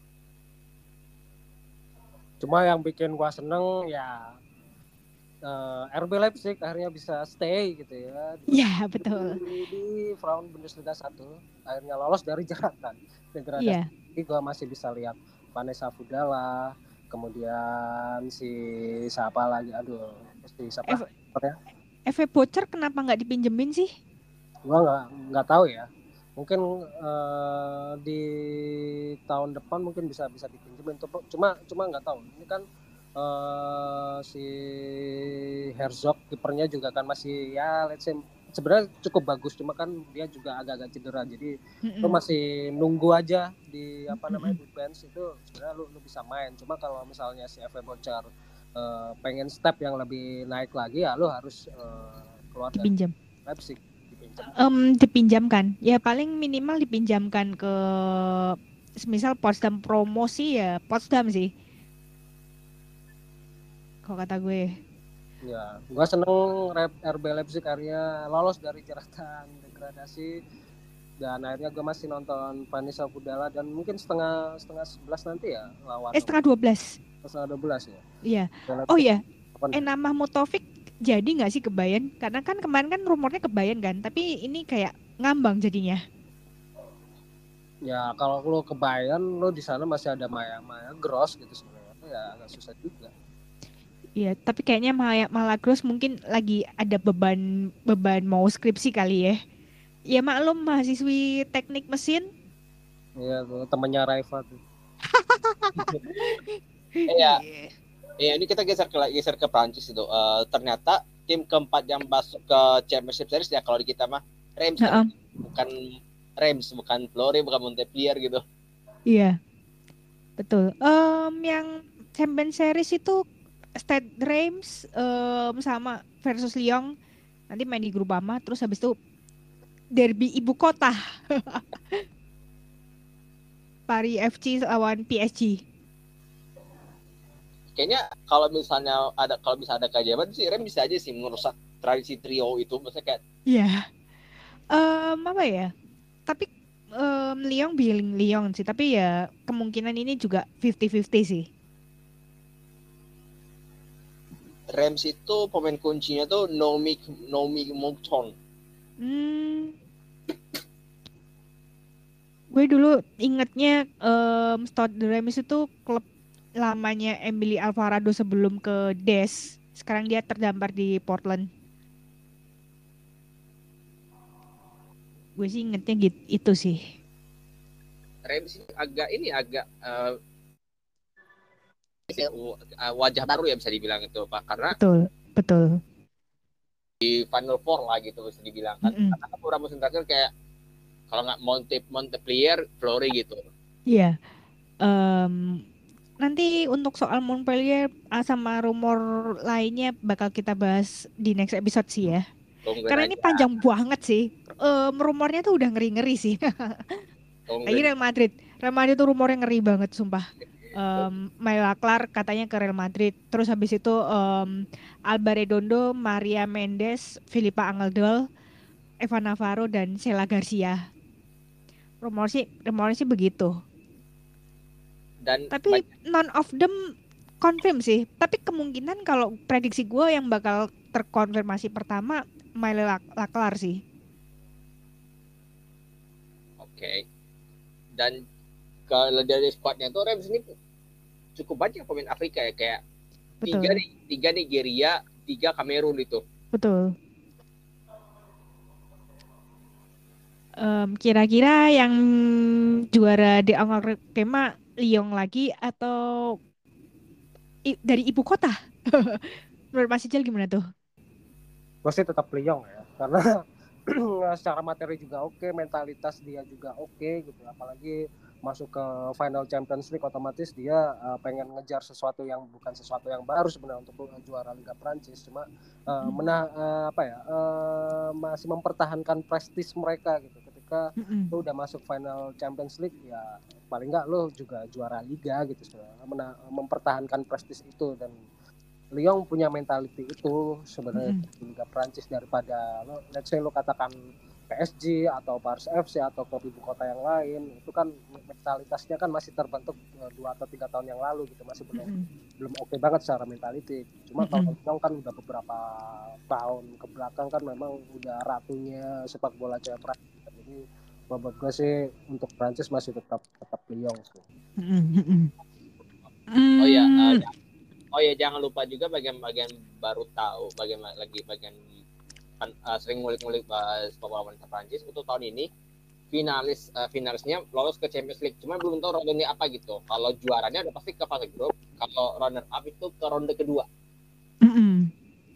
Cuma yang bikin gua seneng ya uh, R B Leipzig akhirnya bisa stay gitu ya. Di, Iya, betul. Di, di Frauen Bundesliga satu akhirnya lolos dari jeratan degradasi. Iya. Jadi gua masih bisa lihat Vanessa Fudala, kemudian si siapa lagi, aduh, si siapa? F- ya? F V Bocer kenapa nggak dipinjemin sih? Gua nggak nggak tahu ya. Mungkin uh, di tahun depan mungkin bisa bisa dipinjemin. Cuma cuma nggak tahu. Ini kan uh, si Herzog kipernya juga kan masih ya let's say sebenarnya cukup bagus, cuma kan dia juga agak-agak cedera. Jadi Mm-mm. lu masih nunggu aja di apa namanya di bench itu sebenarnya lu, lu bisa main. Cuma kalau misalnya si F V Bocer uh, pengen step yang lebih naik lagi ya lu harus uh, keluar dari Dipinjam. Leipzig. Um, dipinjamkan ya paling minimal dipinjamkan ke semisal Potsdam promosi ya Potsdam sih kalau kata gue. Ya, gue seneng R B Leipzig akhirnya lolos dari jeratan degradasi dan akhirnya gue masih nonton Vanessa Fudala dan mungkin setengah setengah sebelas nanti ya lawan. Eh setengah dua belas. Setengah dua belas ya. Iya. Oh iya. Enamah Mutovic jadi nggak sih ke Bayern? Karena kan kemarin kan rumornya ke Bayern kan, tapi ini kayak ngambang jadinya. Ya kalau lo ke Bayern lo di sana masih ada Maya Maya Gross gitu sebenarnya ya agak susah juga. Iya, tapi kayaknya Maya Malagros mungkin lagi ada beban beban mau skripsi kali ya. Ya maklum mahasiswi teknik mesin. Iya, temannya Raifa tuh. Iya. Ya, ini kita geser ke geser ke Prancis itu. Uh, ternyata tim keempat yang masuk ke Championship Series ya kalau di kita mah Reims Uh-uh. kan? bukan Reims, bukan Flore, bukan Montpellier gitu. Iya, betul. Um, yang Champions Series itu Stade Reims em, sama versus Lyon nanti main di Groupama, terus habis itu derby ibu kota Paris F C lawan P S G. Kayaknya kalau misalnya ada kalau bisa ada keajaiban sih Rem bisa aja sih merusak tradisi trio itu. Maksudnya kayak Iya. Em, apa ya? Tapi em, Lyon bilang Lyon sih, tapi ya kemungkinan ini juga fifty fifty sih. Rams itu pemain kuncinya tuh Nomi Nomi Moncton. Hmm, gue dulu ingetnya em Stade Reims itu klub lamanya Emily Alvarado sebelum ke D E S. Sekarang dia terdampar di Portland. Gue sih ingetnya gitu itu sih. Rams ini agak ini agak uh, wajah baru ya bisa dibilang itu Pak, karena Betul, betul. di Final Four lah gitu bisa dibilang kan. Mm-mm. Karena kan beberapa musim terakhir kayak kalau nggak Monte Montpellier, Flory gitu. Iya. Em, nanti untuk soal Montpellier ah, sama rumor lainnya bakal kita bahas di next episode sih ya. Tungguin Karena ini aja, panjang banget sih. Em, rumornya tuh udah ngeri-ngeri sih. Lagi tungguin. Real Madrid. Real Madrid tuh rumornya ngeri banget sumpah. Um, Myla Clark katanya ke Real Madrid. Terus habis itu um, Alba Redondo, Maria Mendes, Filipa Angeldol, Evan Navarro dan Sheila Garcia. Rumor sih, rumornya sih begitu. Dan Tapi none of them confirm sih. Tapi kemungkinan kalau prediksi gue yang bakal terkonfirmasi pertama Myla Clark sih. oke. Okay. Dan kalau dari squadnya tuh Rams ini cukup banyak pemain Afrika ya, kayak Betul. tiga nih, tiga Nigeria, tiga Kamerun itu. Betul. Um, kira-kira yang juara di Angkor Tema Lyon lagi atau i- dari ibu kota? Menurut Mas Ijal gimana tuh? Gue sih tetap Lyon ya, karena secara materi juga oke, mentalitas dia juga oke gitu, apalagi masuk ke final Champions League otomatis dia uh, pengen ngejar sesuatu yang bukan sesuatu yang baru sebenarnya untuk juara Liga Prancis, cuma uh, mena uh, apa ya uh, masih mempertahankan prestis mereka gitu. Ketika Mm-mm. lu udah masuk final Champions League ya paling nggak lu juga juara Liga gitu, sebenarnya mempertahankan prestis itu. Dan Lyon punya mentality itu sebenarnya Mm-mm. di Liga Prancis daripada lo, let's say lo katakan P S G atau Paris F C atau klub ibu kota yang lain, itu kan mentalitasnya kan masih terbentuk dua atau tiga tahun yang lalu gitu, masih belum Mm-mm. belum oke okay banget secara mentality. Cuma kalau Lyon kan udah beberapa tahun ke belakang kan memang udah ratunya sepak bola cewek Prancis. Jadi buat gue sih untuk Prancis masih tetap tetap Lyon sih. Mm-mm. Oh ya, uh, Mm. oh ya jangan lupa juga bagian-bagian baru tahu, bagian lagi bagian kan, uh, sering ngulik-ngulik bahas sepak bola wanita Prancis untuk tahun ini finalis uh, finalisnya lolos ke Champions League, cuma belum tahu rondenya apa gitu. Kalau juaranya udah pasti ke fase grup, kalau runner up itu ke ronde kedua. Mm-mm.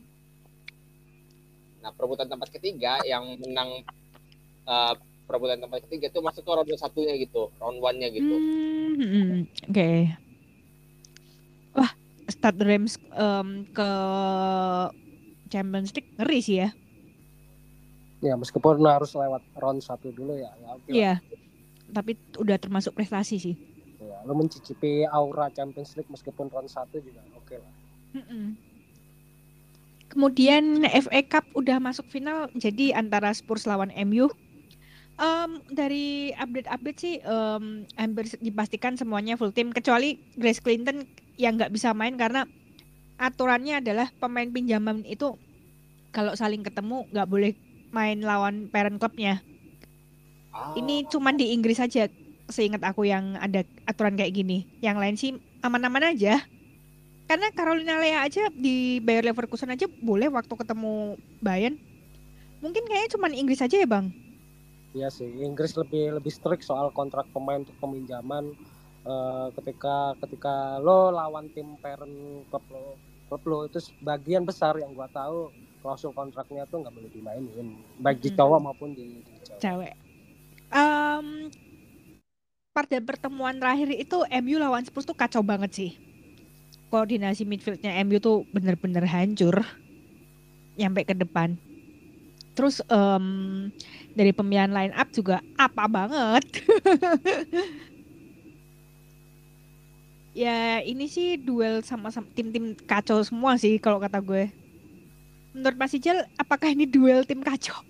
Nah perebutan tempat ketiga yang menang uh, perebutan tempat ketiga itu masuk ke ronde satunya gitu, round one-nya gitu. Mm-mm. Oke. Okay. Wah, Stade Reims um, ke Champions League ngeri sih ya. Ya meskipun harus lewat round satu dulu ya. Ya oke. Iya. Tapi udah termasuk prestasi sih. Ya, lo mencicipi aura Champions League meskipun round satu juga oke okay lah. Mm-mm. Kemudian F A Cup udah masuk final, jadi antara Spurs lawan M U. Um, dari update-update sih um, hampir dipastikan semuanya full team kecuali Grace Clinton yang nggak bisa main karena aturannya adalah pemain pinjaman itu kalau saling ketemu nggak boleh main lawan parent klubnya. Ah. Ini cuman di Inggris saja seingat aku yang ada aturan kayak gini. Yang lain sih aman-aman aja. Karena Carolina Lea aja di Bayer Leverkusen aja boleh waktu ketemu Bayern. Mungkin kayaknya cuman Inggris aja ya Bang? Iya sih, Inggris lebih lebih strict soal kontrak pemain untuk peminjaman. Uh, ketika ketika lo lawan tim parent klub lo, klub lo itu sebagian besar yang gua tahu klausul kontraknya tuh nggak boleh dimainin, baik di cowok maupun di, di cewek. Cewek. Um, pada pertemuan terakhir itu M U lawan Spurs tuh kacau banget sih. koordinasi midfieldnya M U tuh bener-bener hancur nyampe ke depan. Terus em, dari pemilihan line up juga apa banget. Ya ini sih duel sama, sama tim-tim kacau semua sih kalau kata gue. Menurut Mas Ijal, apakah ini duel tim kacau?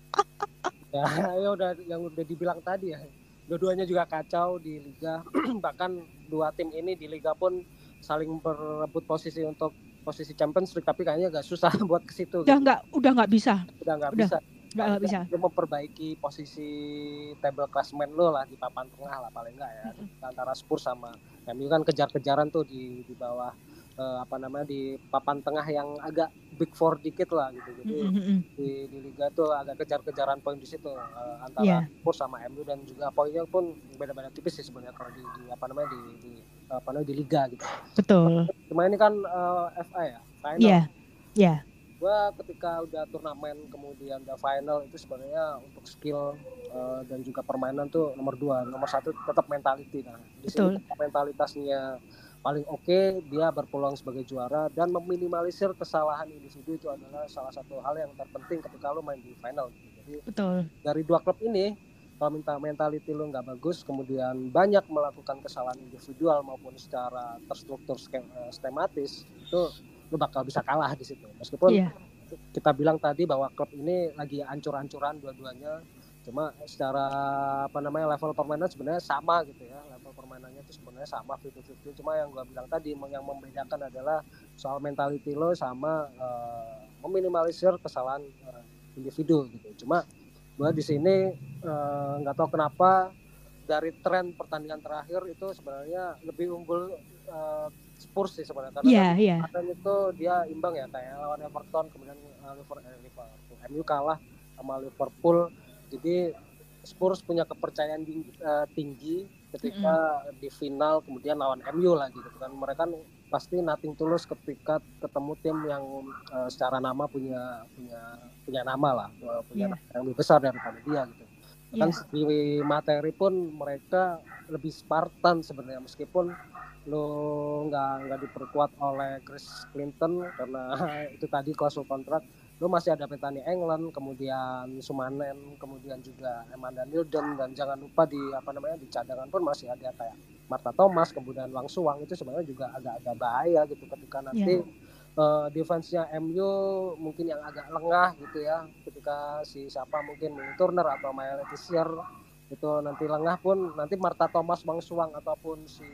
Ya, ya udah yang udah dibilang tadi ya. Dua-duanya juga kacau di liga. Bahkan dua tim ini di liga pun saling berebut posisi untuk posisi Champions League, tapi kayaknya agak susah buat ke situ. Udah gitu. nggak, udah nggak bisa. Udah nggak Udah bisa. nggak nggak bisa. Lu memperbaiki posisi table classement lo lah di papan tengah lah paling nggak ya. Mm-mm. Antara Spurs sama M U kan kejar-kejaran tuh di di bawah eh, apa namanya di papan tengah yang agak big four dikit lah gitu. Jadi Mm-mm. di, di liga tuh agak kejar-kejaran poin di situ eh, antara Iya. Spurs sama M U, dan juga poinnya pun beda-beda tipis sih sebenarnya kalau di, di apa namanya di, di apa namanya di liga gitu. Betul. Cuma ini kan eh, F A ya, final. Iya. Iya. Gua ketika udah turnamen kemudian udah final itu sebenarnya untuk skill uh, dan juga permainan tuh nomor dua, nomor satu tetap mentality. Nah di Betul. sini mentalitasnya paling oke, okay, dia berpeluang sebagai juara dan meminimalisir kesalahan individu itu adalah salah satu hal yang terpenting ketika lo main di final. Jadi Betul. dari dua klub ini kalau minta mentality lo nggak bagus, kemudian banyak melakukan kesalahan individual maupun secara terstruktur skematis, itu lu bakal bisa kalah di situ. Meskipun Iya. kita bilang tadi bahwa klub ini lagi ancur-ancuran dua-duanya, cuma secara apa namanya level permainan sebenarnya sama gitu ya. Level permainannya itu sebenarnya sama fifty fifty. Cuma yang gua bilang tadi yang membedakan adalah soal mentality lo sama uh, meminimalisir kesalahan uh, individu gitu. Cuma gua di sini nggak uh, tahu kenapa dari tren pertandingan terakhir itu sebenarnya lebih unggul uh, Spurs sih sebenarnya, karena Iya, kan iya. kemarin itu dia imbang ya kayak lawan Everton, kemudian uh, Liverpool, eh, Liverpool M U kalah sama Liverpool. Jadi Spurs punya kepercayaan tinggi, uh, tinggi ketika mm-hmm. di final kemudian lawan M U lagi gitu kan. Mereka pasti nothing tulus ketika ketemu tim yang uh, secara nama punya punya punya nama lah, uh, punya yeah. nama yang lebih besar daripada dia gitu. Kan Yeah. di materi pun mereka lebih Spartan sebenarnya, meskipun lo nggak nggak diperkuat oleh Chris Clinton karena itu tadi klausul kontrak. Lo masih ada petani England, kemudian Sumanen, kemudian juga Amanda Nilden, dan jangan lupa di apa namanya di cadangan pun masih ada kayak Martha Thomas, kemudian Wang Suwang. Itu sebenarnya juga agak-agak bahaya gitu ketika nanti yeah. uh, defense-nya M U mungkin yang agak lengah gitu ya, ketika si siapa mungkin Will Turner atau Maya Letizier itu nanti lengah pun, nanti Martha Thomas, Wang Suwang ataupun si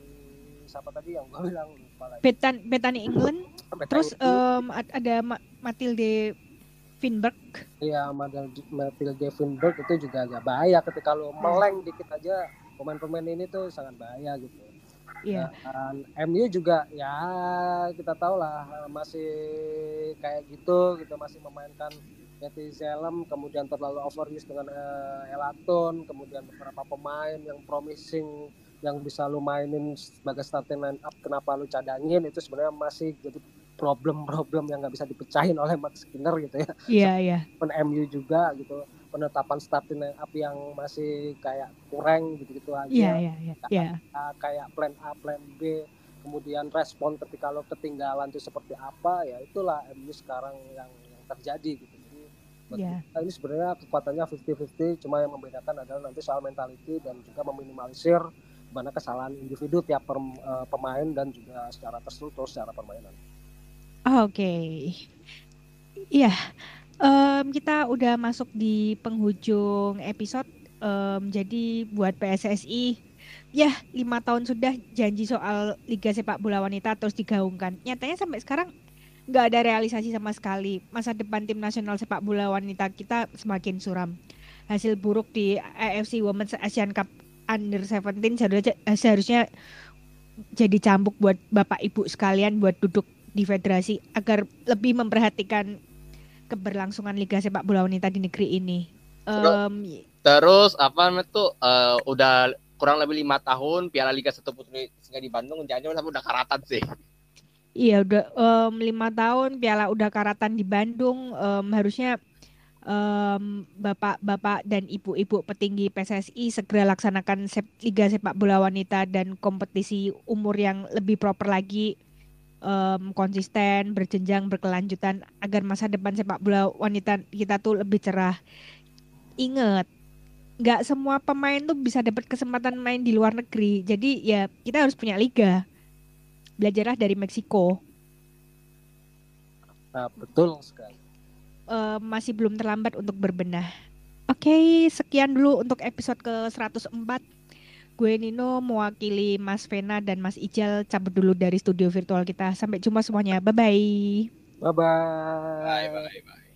siapa tadi yang gue bilang lupa lagi. Betan, Bethany England. Betani terus um, ada Matilde Vinberg. Iya, Matilde Vinberg itu juga agak bahaya ketika lo meleng dikit aja, pemain-pemain ini tuh sangat bahaya gitu. Iya. Dan M U juga ya kita tahu lah masih kayak gitu gitu, masih memainkan Matty Zalem, kemudian terlalu overuse dengan uh, Elaton, kemudian beberapa pemain yang promising yang bisa lu mainin sebagai starting line up, kenapa lu cadangin, itu sebenarnya masih jadi problem-problem yang nggak bisa dipecahin oleh Matt Skinner gitu ya. Iya, iya. Pen M U juga gitu, penetapan starting line up yang masih kayak kurang gitu-gitu aja. Iya, iya, iya. Kayak, kayak plan A, plan B, kemudian respon ketika lo ketinggalan itu seperti apa, ya itulah M U sekarang yang, yang terjadi gitu. Jadi yeah. ini sebenarnya kekuatannya fifty fifty, cuma yang membedakan adalah nanti soal mentality dan juga meminimalisir mana kesalahan individu tiap per, uh, pemain dan juga secara terstruktur secara permainan. Oke, okay. Iya, yeah. um, kita udah masuk di penghujung episode. Um, jadi buat P S S I, ya lima tahun sudah janji soal Liga Sepak Bola Wanita terus digaungkan. Nyatanya sampai sekarang nggak ada realisasi sama sekali. Masa depan tim nasional sepak bola wanita kita semakin suram. Hasil buruk di A F C Women's Asian Cup Under seventeen seharusnya, seharusnya jadi cambuk buat bapak ibu sekalian buat duduk di federasi agar lebih memperhatikan keberlangsungan Liga Sepak Bola Wanita di negeri ini. Um, Terus apa itu uh, udah kurang lebih lima tahun Piala Liga satu Putri sehingga di Bandung, jangan-jangan sampai udah karatan sih. Iya udah um, lima tahun Piala udah karatan di Bandung. Um, harusnya um, bapak-bapak dan ibu-ibu petinggi P S S I segera laksanakan sep, Liga Sepak Bola Wanita dan kompetisi umur yang lebih proper lagi em, konsisten, berjenjang, berkelanjutan agar masa depan sepak bola wanita kita tuh lebih cerah. Ingat, nggak semua pemain tuh bisa dapat kesempatan main di luar negeri. Jadi ya kita harus punya liga. Belajarlah dari Meksiko. Nah, betul sekali. Eh, masih belum terlambat untuk berbenah. Oke, sekian dulu untuk episode ke seratus empat. Gue Nino mewakili Mas Vena dan Mas Ijal cabut dulu dari studio virtual kita. Sampai jumpa semuanya. Bye-bye. Bye bye. Bye bye bye.